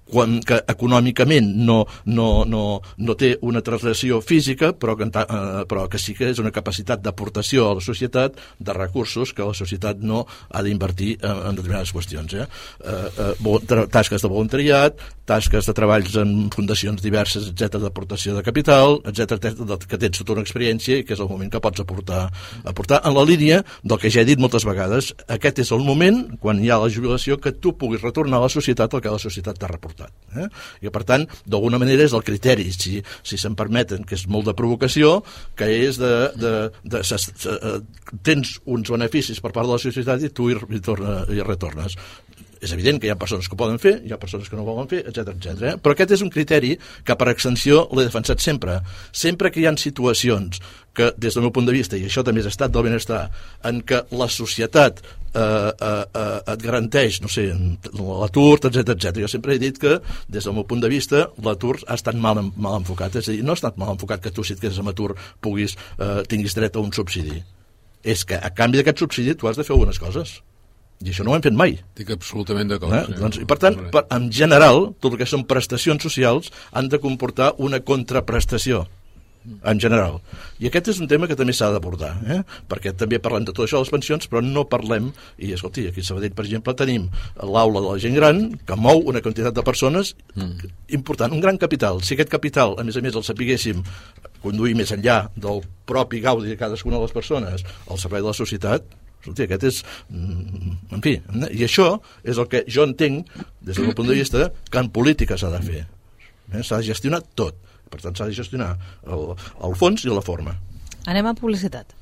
quan, que econòmicament no, no, no, no té una translació física, però que, eh, però que sí que és una capacitat d'aportació a la societat de recursos que la societat no ha d'invertir en, en determinades qüestions. Eh? Eh, eh, tasques de voluntariat, tasques de treballs en fundacions diverses, etcètera, d'aportació de capital, etcètera, que tens tota una experiència i que és el moment que pots aportar, aportar en la línia del que ja he dit moltes vegades. Aquest és el moment, quan hi ha la jubilació, que tu puguis retornar a la societat el que la societat t'ha reportat. Eh? I per tant, d'alguna manera és el criteri, si, si se'n permeten, que és molt de provocació, que és de, de, de, de, de tens uns beneficis per part de la societat i tu hi, hi, torna, hi retornes. És evident que hi ha persones que ho poden fer, hi ha persones que no ho volen fer, etcètera, etcètera. Però aquest és un criteri que per extensió l'he defensat sempre. Sempre que hi ha situacions que, des del meu punt de vista, i això també és estat del benestar, en què la societat eh, eh, eh, et garanteix, no sé, l'atur, etcètera, etcètera. Jo sempre he dit que, des del meu punt de vista, l'atur ha estat mal, mal enfocat. És a dir, no ha estat mal enfocat que tu, si et quedes amb atur, puguis, eh, tinguis dret a un subsidi. És que, a canvi d'aquest subsidi, tu has de fer algunes coses. I això no ho hem fet mai. Estic absolutament d'acord. Eh? Doncs, I per tant, per, en general, tot el que són prestacions socials han de comportar una contraprestació, en general. I aquest és un tema que també s'ha d'abordar, eh? Perquè també parlem de tot això de les pensions, però no parlem, i escolti, aquí a Sabadell, per exemple, tenim l'aula de la gent gran, que mou una quantitat de persones mm. important, un gran capital. Si aquest capital, a més a més, el sapiguéssim conduir més enllà del propi gaudi de cadascuna de les persones al servei de la societat, escolti, aquest és... En fi, i això és el que jo entenc, des del meu punt de vista, que en política s'ha de fer. Eh? S'ha de gestionar tot. Per tant, s'ha de gestionar el, el fons i la forma. Anem a publicitat.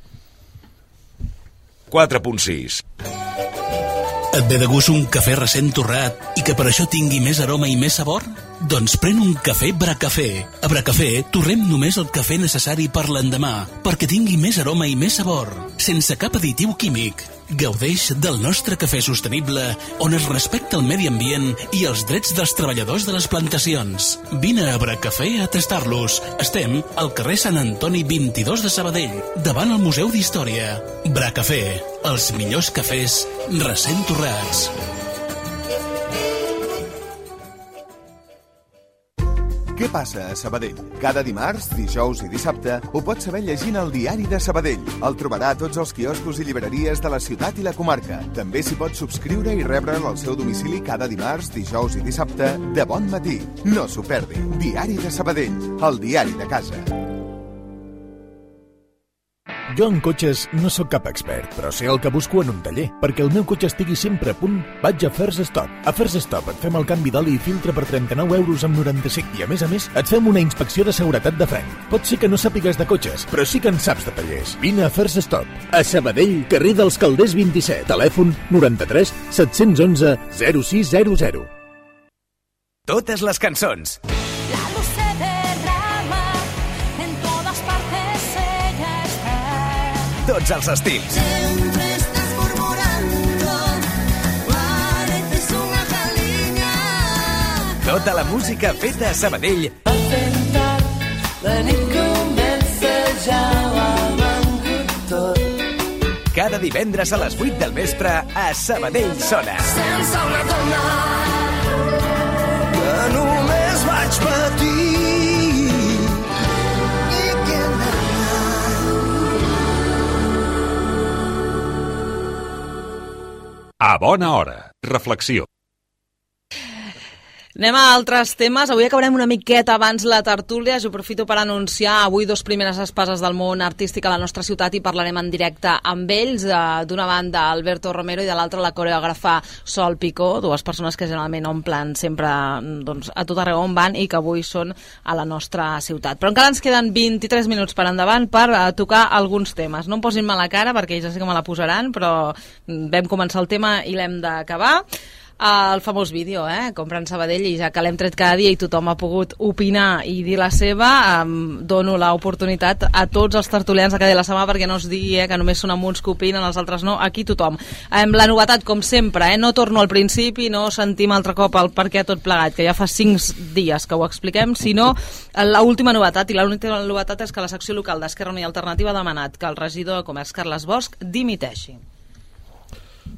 quatre punt sis. Et ve de gust un cafè recent torrat i que per això tingui més aroma i més sabor? Doncs pren un cafè Bracafé. A Bracafé torrem només el cafè necessari per l'endemà, perquè tingui més aroma i més sabor, sense cap additiu químic. Gaudeix del nostre cafè sostenible, on es respecta el medi ambient i els drets dels treballadors de les plantacions. Vine a Bracafé a tastar-los. Estem al carrer Sant Antoni vint-i-dos de Sabadell, davant el Museu d'Història. Bracafé, els millors cafès recent torrats. Què passa a Sabadell? Cada dimarts, dijous i dissabte ho pots saber llegint el Diari de Sabadell. El trobarà a tots els quioscos i llibreries de la ciutat i la comarca. També s'hi pot subscriure i rebre'l al seu domicili cada dimarts, dijous i dissabte de bon matí. No s'ho perdi. Diari de Sabadell, el diari de casa. Jo en cotxes no sóc cap expert, però sé el que busco en un taller. Perquè el meu cotxe estigui sempre a punt, vaig a First Stop. A First Stop et fem el canvi d'oli i filtre per trenta-nou euros amb noranta-cinc i, a més a més, et fem una inspecció de seguretat de fren. Pot ser que no sàpigues de cotxes, però sí que en saps de tallers. Vine a First Stop. A Sabadell, carrer dels Calders vint-i-set. Telèfon noranta-tres set onze zero sis zero zero. Totes les cançons. Tots els estils. Sempre estàs murmurando, pareces una jaliña. Tota la música feta a Sabadell. Atemptar, la nit comença ja, ho ha vengut tot. Cada divendres a les vuit del vespre a Sabadell Sona. Sense una dona que només vaig patir. A bona hora. Reflexió. Anem a altres temes. Avui acabarem una miqueta abans la tertúlia. Jo aprofito per anunciar avui dos primeres espases del món artístic a la nostra ciutat i parlarem en directe amb ells. D'una banda, Alberto Romero, i de l'altra, la coreògrafa Sol Picó, dues persones que generalment omplen sempre doncs, a tot arreu on van i que avui són a la nostra ciutat. Però encara ens queden vint-i-tres minuts per endavant per uh, tocar alguns temes. No em posin mala cara perquè ja sé que me la posaran, però vam començar el tema i l'hem d'acabar. El famós vídeo, eh? Compren Sabadell, i ja que l'hem tret cada dia i tothom ha pogut opinar i dir la seva, um, dono l'oportunitat a tots els tertulians de cada dia la setmana perquè no es digui eh, que només són uns que opinen, els altres no, aquí tothom. Um, la novetat, com sempre, eh? No torno al principi, no sentim altre cop el per què tot plegat, que ja fa cinc dies que ho expliquem, sinó l'última novetat, i l'última novetat és que la secció local d'Esquerra Unida i Alternativa ha demanat que el regidor de Comerç, Carles Bosch, dimiteixi.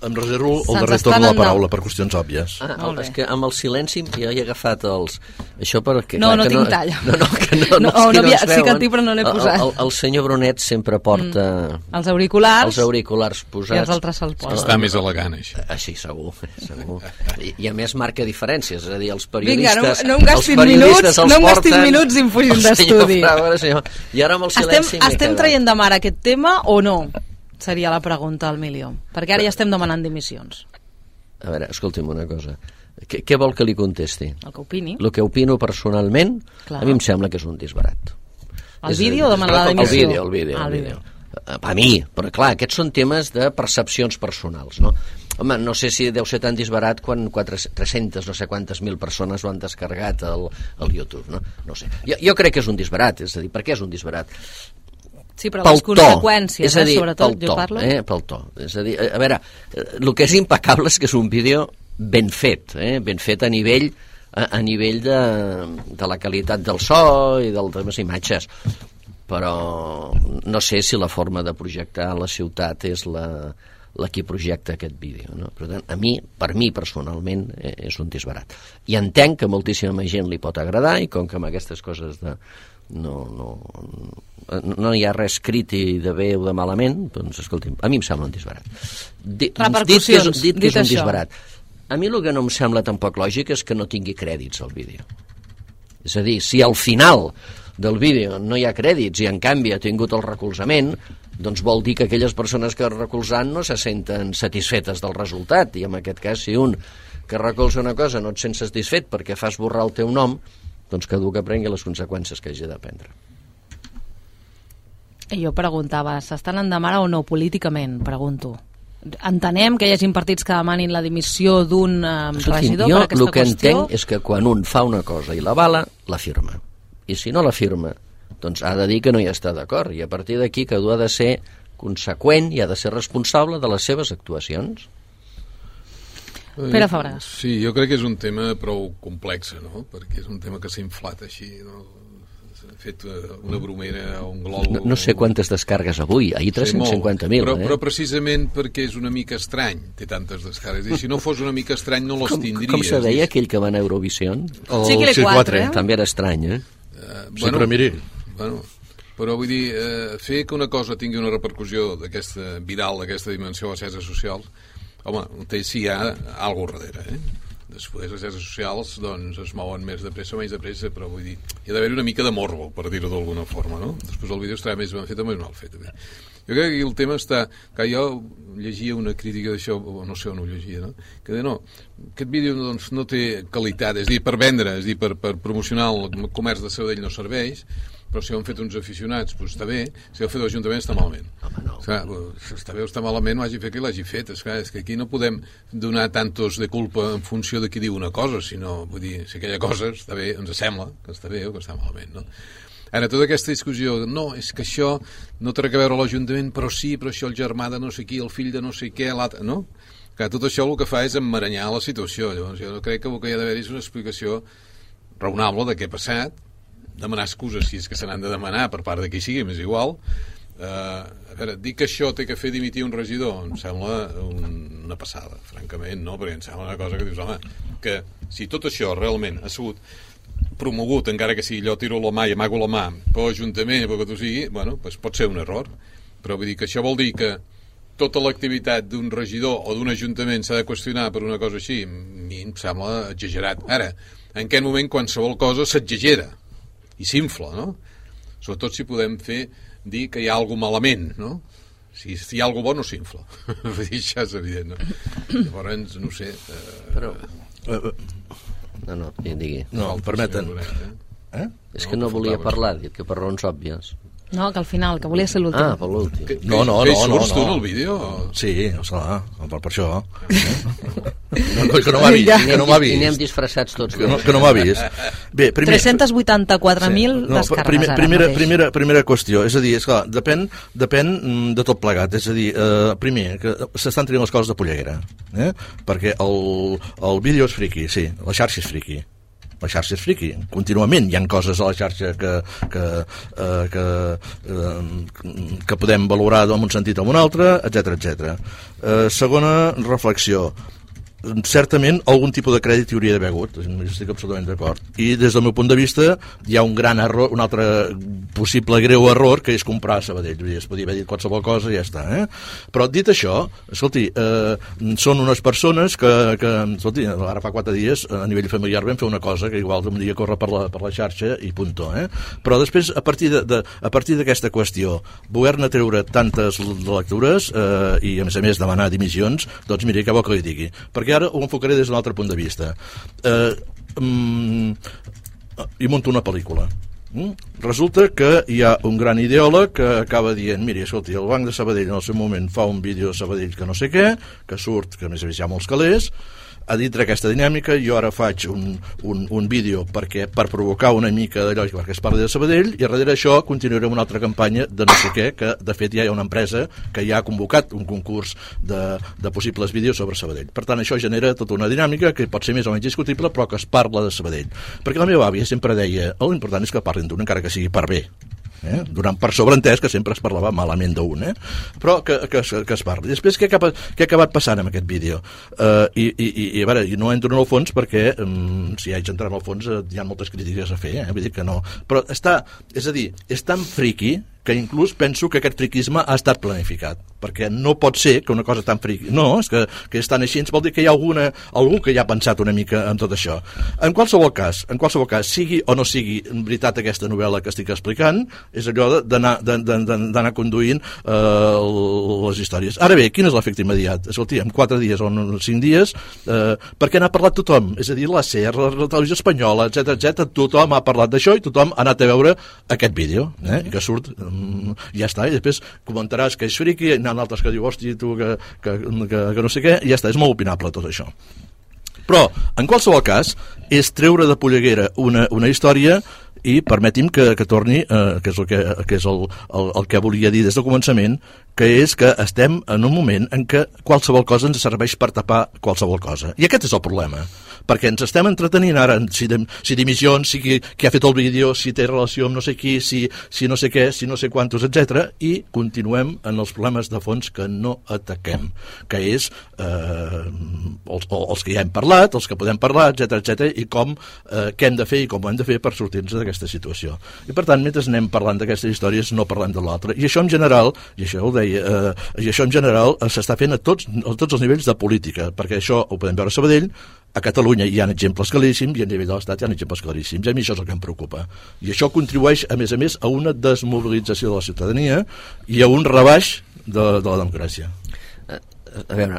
Em reservo el Se'ns darrer estan torn de la endavant. paraula per qüestions òbvies. Ah, Molt el, bé. és que amb el silenci jo he agafat els... Això perquè... No, clar, no que tinc talla. No, no, que no, No, no, és que no havia- ens sí que veuen. en tinc, però no n'he El- posat. El, el senyor Brunet sempre porta... Els auriculars. Els auriculars posats. I els altres se'l posen. Està més elegant, això. Així, segur, segur. I, I a més marca diferències, és a dir, els Vinga, no, periodistes... no em gastin els periodistes minuts, els no em gastin porten minuts infugint el senyor d'estudi. Fraga, senyor- I ara amb el Estem, silenci m'he estem quedat. traient de mar aquest tema o no? Seria la pregunta al milió. Perquè ara ja estem demanant dimissions. A veure, escolti'm una cosa. Què, què vol que li contesti? El que opini. El que opino personalment, Clar. a mi em sembla que és un disbarat. El És- vídeo o demanar la El dimissió? vídeo, el vídeo. Ah, el el vídeo. A mi, però clar, aquests són temes de percepcions personals, no? Home, no sé si deu ser tan disbarat quan quatre, tres-centes, no sé quantes mil persones ho han descarregat al, al YouTube, no? No sé. Jo, jo crec que és un disbarat, és a dir, per què és un disbarat? Sí, però Pel les to, conseqüències, és a dir, eh, sobretot, pel to, jo parlo. Eh, pel to. És a dir, a veure, el que és impecable és que és un vídeo ben fet, eh, ben fet a nivell a, a nivell de, de la qualitat del so i de les imatges, però no sé si la forma de projectar la ciutat és la, la qui projecta aquest vídeo, no? Per tant, a mi, per mi personalment, eh, és un disbarat. I entenc que moltíssima gent li pot agradar i com que amb aquestes coses de no, no, no hi ha res crític de bé o de malament, doncs escolti'm, a mi em sembla un disbarat. Dit, dit que és, Repercussions, dit que dit és un això. disbarat. A mi el que no em sembla tampoc lògic és que no tingui crèdits al vídeo. És a dir, si al final del vídeo no hi ha crèdits i en canvi ha tingut el recolzament, doncs vol dir que aquelles persones que recolzant no se senten satisfetes del resultat, i en aquest cas si un que recolza una cosa no et sent satisfet perquè fa esborrar el teu nom, doncs que dur que prengui les conseqüències que hagi de prendre. I jo preguntava, s'estan endemara o no políticament, pregunto. Entenem que hi hagin partits que demanin la dimissió d'un eh, regidor jo per aquesta el que qüestió. entenc és que quan un fa una cosa i l'avala, la firma. I si no la firma, doncs ha de dir que no hi està d'acord, i a partir d'aquí cada un ha de ser conseqüent i ha de ser responsable de les seves actuacions. Pere Fabregas. Sí, jo crec que és un tema prou complex, no? Perquè és un tema que s'ha inflat així, no? S'ha fet una bromera o un globus... No, no sé quantes descargues avui, ahir tres-cents cinquanta mil, però, eh? però precisament perquè és una mica estrany, té tantes descargues. I si no fos una mica estrany no les Com, tindries. com se deia aquell que va a Eurovision? El Chicle quatre, eh? També era estrany, eh? Uh, Sí, però miri. Bueno, però vull dir, eh, fer que una cosa tingui una repercussió d'aquesta viral, d'aquesta dimensió a les xarxes socials, home, té, sí, hi ha alguna cosa darrere, eh? Després les xarxes socials doncs, es mouen més de pressa o menys de pressa, però vull dir, hi ha d'haver una mica de morbo, per dir-ho d'alguna forma, no? Després el vídeo estarà més ben fet o més mal fet. També. Jo crec que aquí el tema està... Que jo llegia una crítica d'això, o no sé on ho llegia, no? Que deia, no, aquest vídeo doncs, no té qualitat, és a dir, per vendre, és a dir, per, per promocionar el comerç de Sabadell no serveix, però si ho han fet uns aficionats, doncs està bé, si ho ha fet l'Ajuntament està malament. Home, no. Esclar, si està bé o està malament, ho hagi fet que l'hagi fet. Esclar, és que aquí no podem donar tantos de culpa en funció de qui diu una cosa, sinó, vull dir, si aquella cosa està bé, ens sembla que està bé o que està malament, no? Ara, tota aquesta discussió, no, és que això no té res a veure amb l'Ajuntament, però sí, però això el germà de no sé qui, el fill de no sé què, l'altre, no? Que tot això el que fa és emmaranyar la situació. Llavors, jo crec que el que hi ha d'haver és una explicació raonable de què ha passat, demanar excuses si és que se n'han de demanar per part de qui sigui, m'és igual. Uh, a veure, dir que això té que fer dimitir un regidor em sembla un, una passada, francament, no? Perquè em sembla una cosa que dius, home, que si tot això realment ha sigut promogut, encara que sigui jo tiro la mà i amago la mà per l'Ajuntament, per que tu sigui, bueno, pues pot ser un error, però vull dir que això vol dir que tota l'activitat d'un regidor o d'un ajuntament s'ha de qüestionar per una cosa així, a mi em sembla exagerat. Ara, en aquest moment qualsevol cosa s'exagera i s'infla, no? Sobretot si podem fer dir que hi ha alguna malament, no? Si, si hi ha alguna bo no s'infla. Vull dir, això és evident, no? Llavors, no ho sé... Eh... Però... No, no, digui. No, em permeten. Eh? És que no volia parlar, dit que per raons òbvies. No, que al final, que volia ser l'últim. Ah, per l'últim. No, no, no, Bé, no, surts tu en no. el vídeo? O... Sí, esclar, per, per això. No, no, que no m'ha vist, que no m'ha I anem vist. disfressats tots Que no, dos. que no m'ha vist. Bé, primer... tres-cents vuitanta-quatre mil No, descarregues primer, ara primera, mateix. primera, primera qüestió, és a dir, esclar, depèn, depèn mm, de tot plegat, és a dir, eh, primer, que s'estan traient les coses de polleguera, eh? Perquè el, el vídeo és friqui, sí, la xarxa és friqui, La xarxa és friqui, contínuament hi ha coses a la xarxa que, que, eh, que, eh, que podem valorar en un sentit o en un altre, etcètera, etcètera. Eh, segona reflexió. Certament algun tipus de crèdit hi hauria d'haver hagut, jo estic absolutament d'acord, i des del meu punt de vista hi ha un gran error, un altre possible greu error, que és comprar a Sabadell. Es podia haver dit qualsevol cosa i ja està, eh? Però dit això, escolti, eh, són unes persones que, que escolti, ara fa quatre dies a nivell familiar vam fer una cosa que igual un dia corre per la, per la xarxa i puntó, eh? Però després a partir de, de, a partir d'aquesta qüestió voler-ne treure tantes lectures eh, i a més a més demanar dimissions, doncs miri, què vol que li digui, perquè ara ho enfocaré des d'un altre punt de vista. Eh, mm, i monto una pel·lícula. Mm? Resulta que hi ha un gran ideòleg que acaba dient, miri, escolti, el Banc de Sabadell en el seu moment fa un vídeo a Sabadell que no sé què, que surt, que a més a més hi ha molts calés, a dintre aquesta dinàmica jo ara faig un, un, un vídeo perquè, per provocar una mica d'allò perquè es parli de Sabadell, i darrere això continuaré una altra campanya de no sé què, que de fet ja hi ha una empresa que ja ha convocat un concurs de, de possibles vídeos sobre Sabadell. Per tant, això genera tota una dinàmica que pot ser més o menys discutible, però que es parla de Sabadell. Perquè la meva àvia sempre deia, l'important és que parlin d'un, encara que sigui per bé. Eh? Donant per sobreentès que sempre es parlava malament d'un, eh? Però que, que, que es parli. Després, què ha, què ha acabat passant amb aquest vídeo? Uh, i, i, i a veure, no entro en el fons perquè um, si haig d'entrar en el fons uh, hi ha moltes crítiques a fer, eh? Vull dir que no. Però està, és a dir, és tan friqui que inclús penso que aquest friquisme ha estat planificat, perquè no pot ser que una cosa tan friqui... No, és que, que és tan així, vol dir que hi ha alguna, algú que ja ha pensat una mica en tot això. En qualsevol cas, en qualsevol cas, sigui o no sigui en veritat aquesta novel·la que estic explicant, és allò d'anar conduint eh, les històries. Ara bé, quin és l'efecte immediat? Escolti, en quatre dies o en cinc dies, eh, perquè n'ha parlat tothom, és a dir, la SER, la, la televisió espanyola, etcètera, etcètera, tothom ha parlat d'això i tothom ha anat a veure aquest vídeo, eh, que surt... ja està, i després comentaràs que és friqui, hi ha altres que diu, hosti, tu que, que, que, que no sé què, i ja està, és molt opinable tot això. Però, en qualsevol cas, és treure de polleguera una, una història i permeti'm que, que torni, eh, que és, el que, que és el, el, el que volia dir des del començament, que és que estem en un moment en què qualsevol cosa ens serveix per tapar qualsevol cosa. I aquest és el problema, perquè ens estem entretenint ara si, de, si dimissions, si qui, qui ha fet el vídeo, si té relació amb no sé qui, si, si no sé què, si no sé quantos, etcètera, i continuem en els problemes de fons que no ataquem, que és eh, els, els que ja hem parlat, els que podem parlar, etcètera, etcètera, i com, eh, què hem de fer i com ho hem de fer per sortir-nos d'aquesta situació. I per tant, mentre anem parlant d'aquestes històries, no parlem de l'altre. I això en general, i això ho deia, eh, i això en general s'està fent a tots, a tots els nivells de política, perquè això ho podem veure a Sabadell, a Catalunya hi ha exemples claríssims i a nivell de l'Estat hi ha exemples claríssims, i a mi això és el que em preocupa. I això contribueix, a més a més, a una desmobilització de la ciutadania i a un rebaix de, de la democràcia. A, a veure,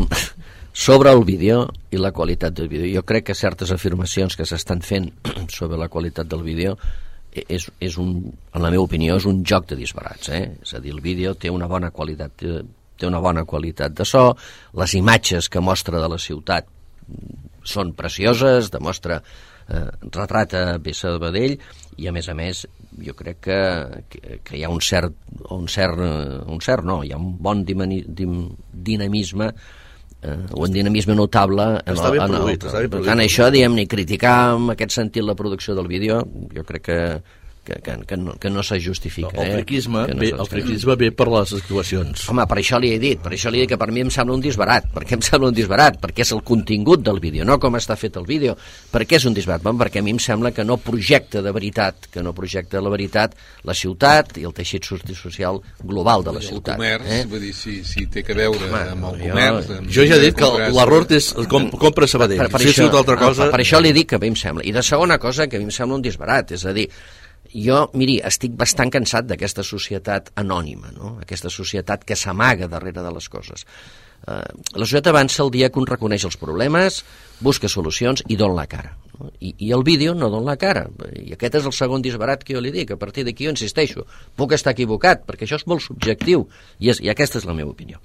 sobre el vídeo i la qualitat del vídeo, jo crec que certes afirmacions que s'estan fent sobre la qualitat del vídeo és, és un, en la meva opinió, és un joc de disbarats, eh? És a dir, el vídeo té una bona qualitat, té, té una bona qualitat de so, les imatges que mostra de la ciutat són precioses, demostra, eh, retrata bé Sabadell, i a més a més jo crec que, que, que hi ha un cert, un cert, un cert no, hi ha un bon dimani, dim, dinamisme, eh, un dinamisme notable en està ben el, produït, en el, està ben per produït. tant, això, diguem, ni criticar en aquest sentit la producció del vídeo, jo crec que Que, que, que, no, que no se justifica. No, el friquisme, eh? no ve, el friquisme ve per les actuacions. Home, per això li he dit, per això li he dit que per mi em sembla un disbarat. Per què em sembla un disbarat? Perquè és el contingut del vídeo, no com està fet el vídeo. Per què és un disbarat? Bon, perquè a mi em sembla que no projecta de veritat, que no projecta la veritat la ciutat i el teixit social global de la ciutat. El comerç, eh? Vull dir, si, si té que veure Home, amb el comerç... Jo, amb jo ja he dit que l'error és com, compra Sabadell. Per, per, si això, és altra cosa... per, per això li dic que a mi em sembla. I de segona cosa, que a mi em sembla un disbarat, és a dir, jo, miri, estic bastant cansat d'aquesta societat anònima, no? Aquesta societat que s'amaga darrere de les coses. Uh, la societat avança el dia que un reconeix els problemes, busca solucions i dona la cara. No? I, I el vídeo no dona la cara. I aquest és el segon disbarat que jo li dic. A partir d'aquí jo insisteixo. Puc estar equivocat, perquè això és molt subjectiu, i, és, i aquesta és la meva opinió.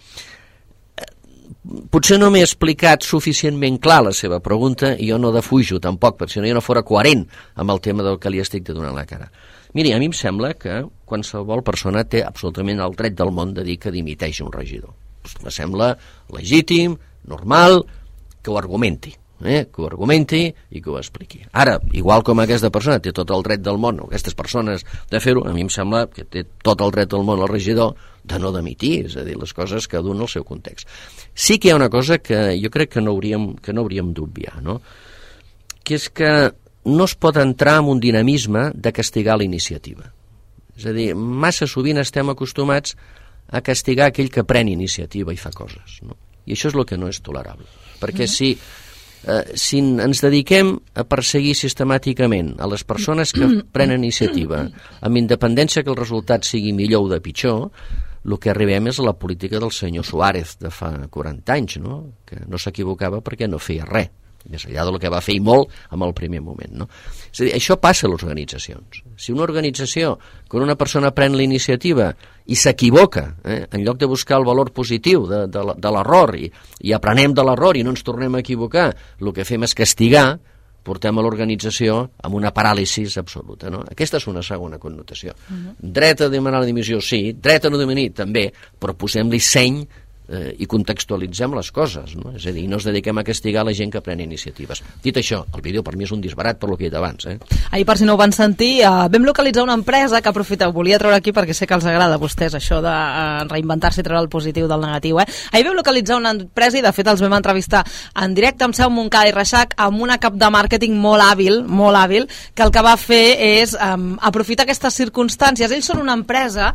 Potser no m'he explicat suficientment clar la seva pregunta i jo no defujo tampoc, perquè si no jo no fora coherent amb el tema del que li estic donant la cara. Miri, a mi em sembla que qualsevol persona té absolutament el dret del món de dir que dimiteix un regidor. Me sembla legítim, normal, que ho argumenti. eh? Que ho argumenti i que ho expliqui. Ara, igual com aquesta persona té tot el dret del món, o aquestes persones, de fer-ho, a mi em sembla que té tot el dret del món el regidor de no demitir, és a dir, les coses que donen el seu context. Sí que hi ha una cosa que jo crec que no hauríem, que no hauríem d'obviar, no? Que és que no es pot entrar en un dinamisme de castigar la iniciativa. És a dir, massa sovint estem acostumats a castigar aquell que pren iniciativa i fa coses, no? I això és el que no és tolerable. Perquè si, eh, si ens dediquem a perseguir sistemàticament a les persones que prenen iniciativa, amb independència que el resultat sigui millor o de pitjor, el que arribem és a la política del senyor Suárez de fa quaranta anys, no? Que no s'equivocava perquè no feia res, més enllà del que va fer i molt en el primer moment, no? És a dir, això passa a les organitzacions. Si una organització, quan una persona pren la iniciativa i s'equivoca, eh, en lloc de buscar el valor positiu de, de, de l'error i, i aprenem de l'error i no ens tornem a equivocar, el que fem és castigar, portem a l'organització amb una paràlisi absoluta, no? Aquesta és una segona connotació. Uh-huh. Dret a demanar la dimissió, sí, dret a no dimitir, també, però posem-li seny eh, i contextualitzem les coses, no? És a dir, no ens dediquem a castigar la gent que pren iniciatives. Dit això, el vídeo per mi és un disbarat per lo que he dit abans, eh? Ahir, per si no ho van sentir, eh, vam localitzar una empresa que aprofita, volia treure aquí perquè sé que els agrada a vostès això de eh, reinventar-se i treure el positiu del negatiu, eh? Ahir vam localitzar una empresa i de fet els vam entrevistar en directe amb seu Montcada i Reixac amb una cap de màrqueting molt hàbil, molt hàbil, que el que va fer és eh, aprofitar aquestes circumstàncies. Ells són una empresa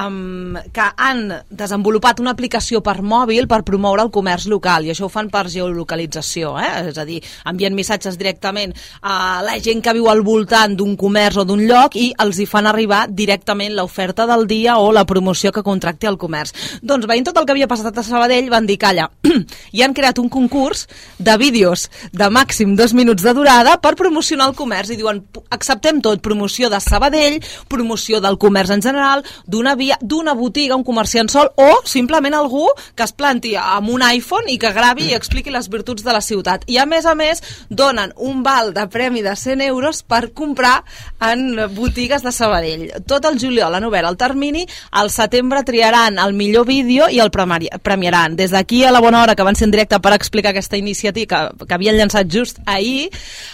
eh, que han desenvolupat una aplicació per mòbil per promoure el comerç local, i això ho fan per geolocalització, eh? És a dir, envien missatges directament a la gent que viu al voltant d'un comerç o d'un lloc i els hi fan arribar directament l'oferta del dia o la promoció que contracti el comerç. Doncs veient tot el que havia passat a Sabadell van dir, calla, i han creat un concurs de vídeos de màxim dos minuts de durada per promocionar el comerç i diuen, acceptem tot, promoció de Sabadell, promoció del comerç en general, d'una via, d'una botiga, un comerciant sol o simplement algú que es planti amb un iPhone i que gravi i expliqui les virtuts de la ciutat. I a més a més donen un val de premi de cent euros per comprar en botigues de Sabadell. Tot el juliol han obert el termini, al setembre triaran el millor vídeo i el premiaran. Des d'aquí a la bona hora que van ser en directe per explicar aquesta iniciativa que, que havien llançat just ahir,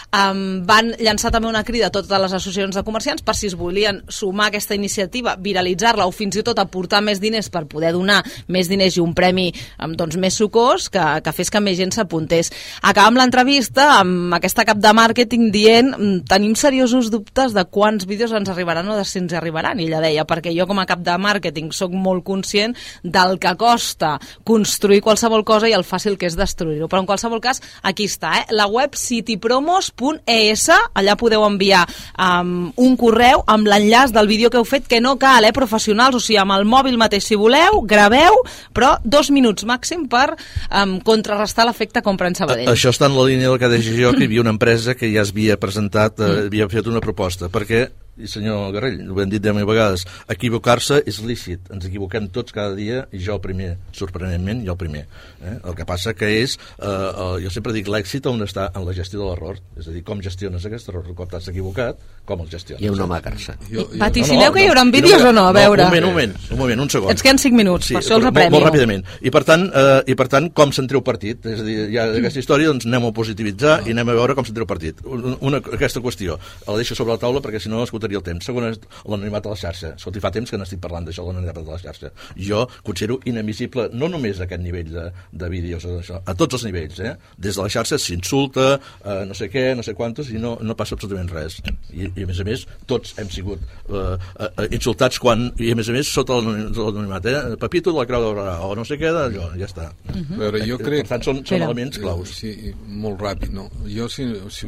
um, van llançar també una crida a totes les associacions de comerciants per si es volien sumar a aquesta iniciativa, viralitzar-la o fins i tot aportar més diners per poder donar més diners i un premi doncs, més sucós que, que fes que més gent s'apuntés. Acabem l'entrevista amb aquesta cap de màrqueting dient tenim seriosos dubtes de quants vídeos ens arribaran o de si ens arribaran, i ella deia, perquè jo com a cap de màrqueting soc molt conscient del que costa construir qualsevol cosa i el fàcil que és destruir-ho, però en qualsevol cas aquí està, eh? La web citypromos punt e essa, allà podeu enviar um, un correu amb l'enllaç del vídeo que heu fet, que no cal, eh, professionals, o sigui, amb el mòbil mateix si voleu, graveu, però dos minuts màxim per um, contrarrestar l'efecte compra en Sabadell. Això està en la línia del que deia jo, que hi havia una empresa que ja es havia presentat, eh, havia fet una proposta, perquè, i senyor Garrell, ho hem dit deu mil vegades, equivocar-se és lícit, ens equivoquem tots cada dia, i jo el primer, sorprenentment, jo el primer. Eh? El que passa que és, eh, eh, jo sempre dic, l'èxit on està en la gestió de l'error, és a dir, com gestiones aquest error, com t'has equivocat, com el gestiones. I un amagar-se. Vaticineu no, no, que hi haurà vídeos no, o no? A veure. No, un moment, un moment, un moment, un segon. Ens queden cinc minuts, sí, per això els apremio. Molt, molt ràpidament. I per tant, eh, i per tant com se'n treu partit? És a dir, ja d'aquesta història doncs anem a positivitzar no. i anem a veure com se'n treu partit. Una, aquesta qüestió, la deixo sobre la taula perquè si no esgotaria el temps. Segona, l'anonimat a la xarxa. Escolti, fa temps que n'estic parlant d'això, l'anonimat a la xarxa. Jo considero inadmissible, no només a aquest nivell de, de vídeos, això, a tots els nivells, eh? Des de la xarxa s'insulta, eh, no sé què, no sé quantos, i no, no passa absolutament res. I, i a més a més, tots hem sigut eh, eh, insultats quan, i a més a més, sota l'anonimat, eh? Pepito de la Creu de Barberà, o no sé què, d'allò, ja està. Uh-huh. Veure, jo crec... Per tant, són, són elements claus. Sí, molt ràpid, no? Jo, si, si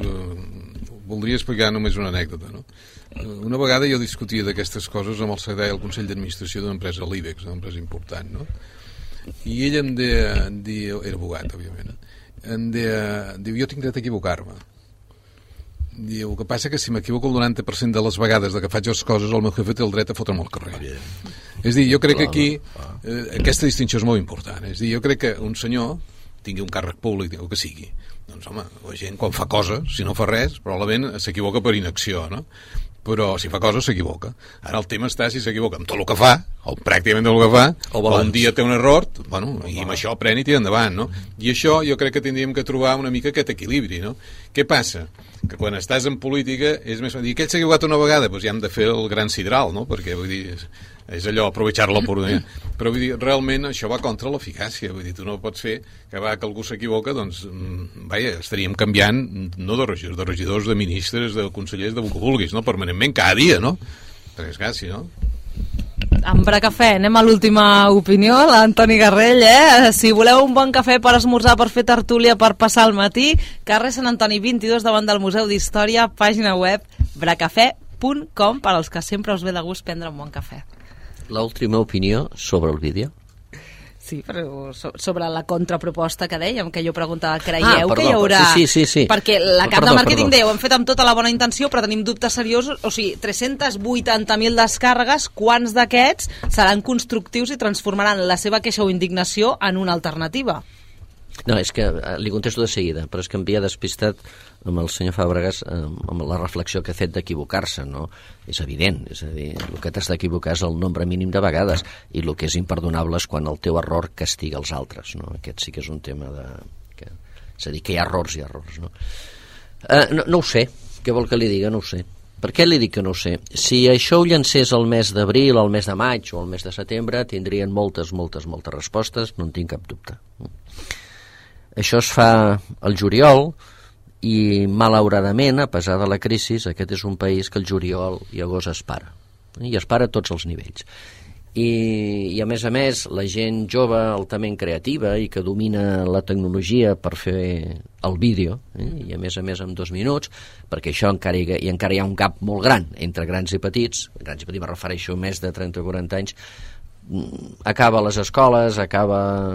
voldria explicar només una anècdota, no? Una vegada jo discutia d'aquestes coses amb el secretari del Consell d'Administració d'una empresa, l'Ibex, una empresa important, no? I ell em deia, deia era abogat, òbviament, em deia, diu, jo tinc dret a equivocar-me. Diu, el que passa que si m'equivoco el noranta per cent de les vegades de que faig les coses, el meu jefe té el dret a fotre'm al carrer. És dir, jo crec que aquí eh, aquesta distinció és molt important. És dir, jo crec que un senyor tingui un càrrec públic, o que sigui, doncs home, la gent quan fa coses, si no fa res, probablement s'equivoca per inacció, no? però si fa coses s'equivoca. Ara el tema està si s'equivoca amb tot el que fa, o pràcticament tot el que fa, o un dia té un error, bueno, i amb això pren i tira endavant, no? I això jo crec que tindríem que trobar una mica aquest equilibri, no? Què passa? Que quan estàs en política és més... Dir, aquell s'ha equivocat una vegada, doncs ja hem de fer el gran sidral, no? Perquè, vull dir, és, és allò, aprovechar l'oportunitat. Però, vull dir, realment això va contra l'eficàcia, vull dir, tu no pots fer que va que algú s'equivoca, doncs, vaja, estaríem canviant, no de regidors, de regidors, de ministres, de consellers, de que vulguis, no? Permanentment, cada dia, no? Perquè és clar, si no... Amb Bracafè, anem a l'última opinió, l'Antoni Garrell, eh? Si voleu un bon cafè per esmorzar, per fer tertúlia, per passar el matí, carrer Sant Antoni vint-i-dos davant del Museu d'Història, pàgina web bracafè punt com, per als que sempre us ve de gust prendre un bon cafè. L'última opinió sobre el vídeo? Sí, però sobre la contraproposta que dèiem, que jo preguntava, creieu ah, perdó, que hi haurà... Sí, sí, sí. Perquè la cap perdó, de màrqueting perdó. deia, ho hem fet amb tota la bona intenció, però tenim dubtes seriosos, o sigui, tres-cents vuitanta mil descàrregues, quants d'aquests seran constructius i transformaran la seva queixa o indignació en una alternativa? No, és que li contesto de seguida, però és que em havia despistat amb el senyor Fàbregas amb la reflexió que ha fet d'equivocar-se, no? És evident, és a dir, el que t'has d'equivocar és el nombre mínim de vegades, i el que és imperdonable és quan el teu error castiga els altres, no? Aquest sí que és un tema de... Que... És a dir, que hi ha errors i errors, no? Uh, no? No ho sé, què vol que li diga? No ho sé. Per què li dic que no ho sé? Si això ho llancés el mes d'abril, el mes de maig o el mes de setembre, tindrien moltes, moltes, moltes respostes, no en tinc cap dubte. Això es fa al juliol i, malauradament, a pesar de la crisi, aquest és un país que el juliol i agost es para. I es para a tots els nivells. I, i a més a més, la gent jove, altament creativa i que domina la tecnologia per fer el vídeo, eh? I a més a més en dos minuts, perquè això encara hi, i encara hi ha un gap molt gran entre grans i petits, grans i petits me refereixo a més de trenta o quaranta anys, acaba les escoles, acaba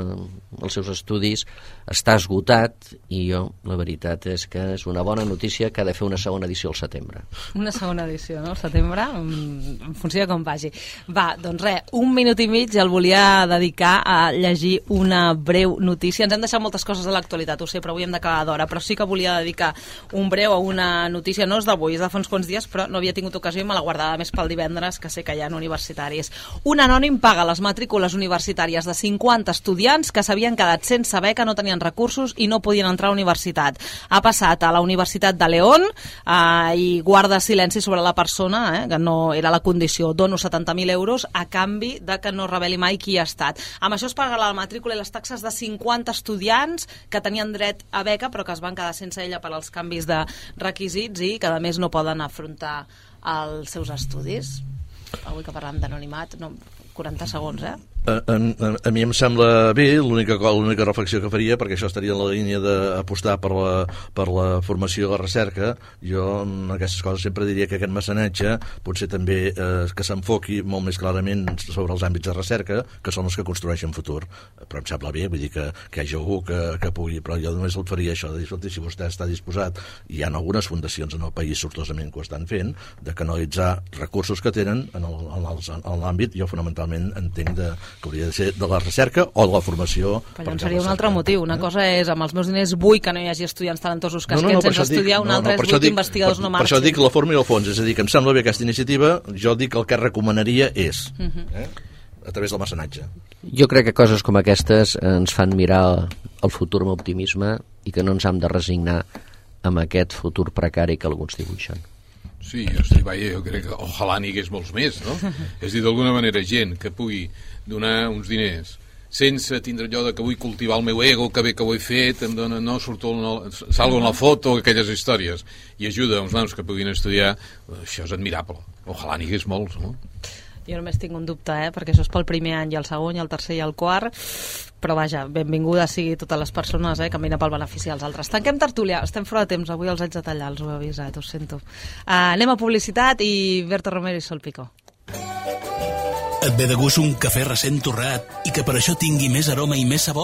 els seus estudis, està esgotat, i jo, la veritat és que és una bona notícia que ha de fer una segona edició al setembre. Una segona edició, no?, al setembre, en funció de com vagi. Va, doncs res, un minut i mig el volia dedicar a llegir una breu notícia. Ens hem deixat moltes coses de l'actualitat, ho sé, però avui hem d'acabar d'hora, però sí que volia dedicar un breu a una notícia, no és d'avui, és de fa uns quants dies, però no havia tingut ocasió i me la guardava més pel divendres, que sé que hi ha universitaris. Un anònim paga les matrícules universitàries de cinquanta estudiants que s'havien quedat sense beca, no tenien recursos i no podien entrar a la universitat. Ha passat a la Universitat de León eh, i guarda silenci sobre la persona, eh, que no era la condició. Dono setanta mil euros a canvi de que no reveli mai qui ha estat. Amb això es paga la matrícula i les taxes de cinquanta estudiants que tenien dret a beca però que es van quedar sense ella per als canvis de requisits i que a més no poden afrontar els seus estudis. Avui que parlem d'anonimat, no, quaranta segons, eh? A, a, a mi em sembla bé, l'única l'única reflexió que faria, perquè això estaria en la línia d'apostar per la, per la formació i la recerca. Jo en aquestes coses sempre diria que aquest mecenatge potser també eh, que s'enfoqui molt més clarament sobre els àmbits de recerca, que són els que construeixen futur. Però em sembla bé, vull dir que, que hi hagi algú que, que pugui, però jo només el faria això, de dir, escolta, si vostè està disposat, hi ha algunes fundacions en el país sortosament que ho estan fent, de canalitzar recursos que tenen en l'àmbit, jo fonamentalment entenc de que hauria de ser de la recerca o de la formació. Però llavors seria un altre motiu. Una cosa és, amb els meus diners vull que no hi hagi estudiants talentosos que es queden sense estudiar, una altra és vull que investigadors no marxin. Per això dic la forma i el fons, és a dir, que em sembla bé aquesta iniciativa, jo dic que el que recomanaria és, eh, a través del mecenatge. Jo crec que coses com aquestes ens fan mirar el futur amb optimisme i que no ens hem de resignar amb aquest futur precari que alguns dibuixen. Sí, jo, estic, vaja, jo crec que ojalà n'hi hagués molts més, no? És a dir, d'alguna manera, gent que pugui donar uns diners sense tindre allò de que vull cultivar el meu ego, que bé que ho he fet, em dona, no, surto una, salgo en la foto, aquelles històries, i ajuda uns nanos que puguin estudiar, això és admirable. Ojalà n'hi hagués molts, no? Jo només tinc un dubte, eh? Perquè això és pel primer any, i el segon, i el tercer, i el quart, però vaja, benvinguda sigui totes les persones, eh, que caminen pel benefici dels altres. Tanquem tertúlia, estem fora de temps, avui els haig de tallar, els ho he avisat, ho sento. Uh, anem a publicitat i Berto Romero i Sol Picó. Et ve de gust un cafè recent torrat i que per això tingui més aroma i més sabor?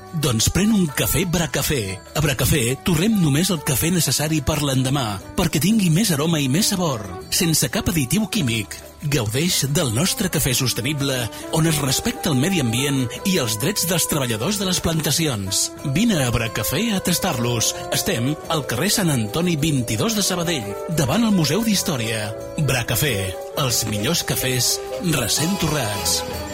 Doncs pren un cafè Bracafè. A Bracafè torrem només el cafè necessari per l'endemà, perquè tingui més aroma i més sabor, sense cap additiu químic. Gaudeix del nostre cafè sostenible, on es respecta el medi ambient i els drets dels treballadors de les plantacions. Vine a Bracafè a tastar-los. Estem al carrer Sant Antoni vint-i-dos de Sabadell, davant el Museu d'Història. Bracafè, els millors cafès recent torrats.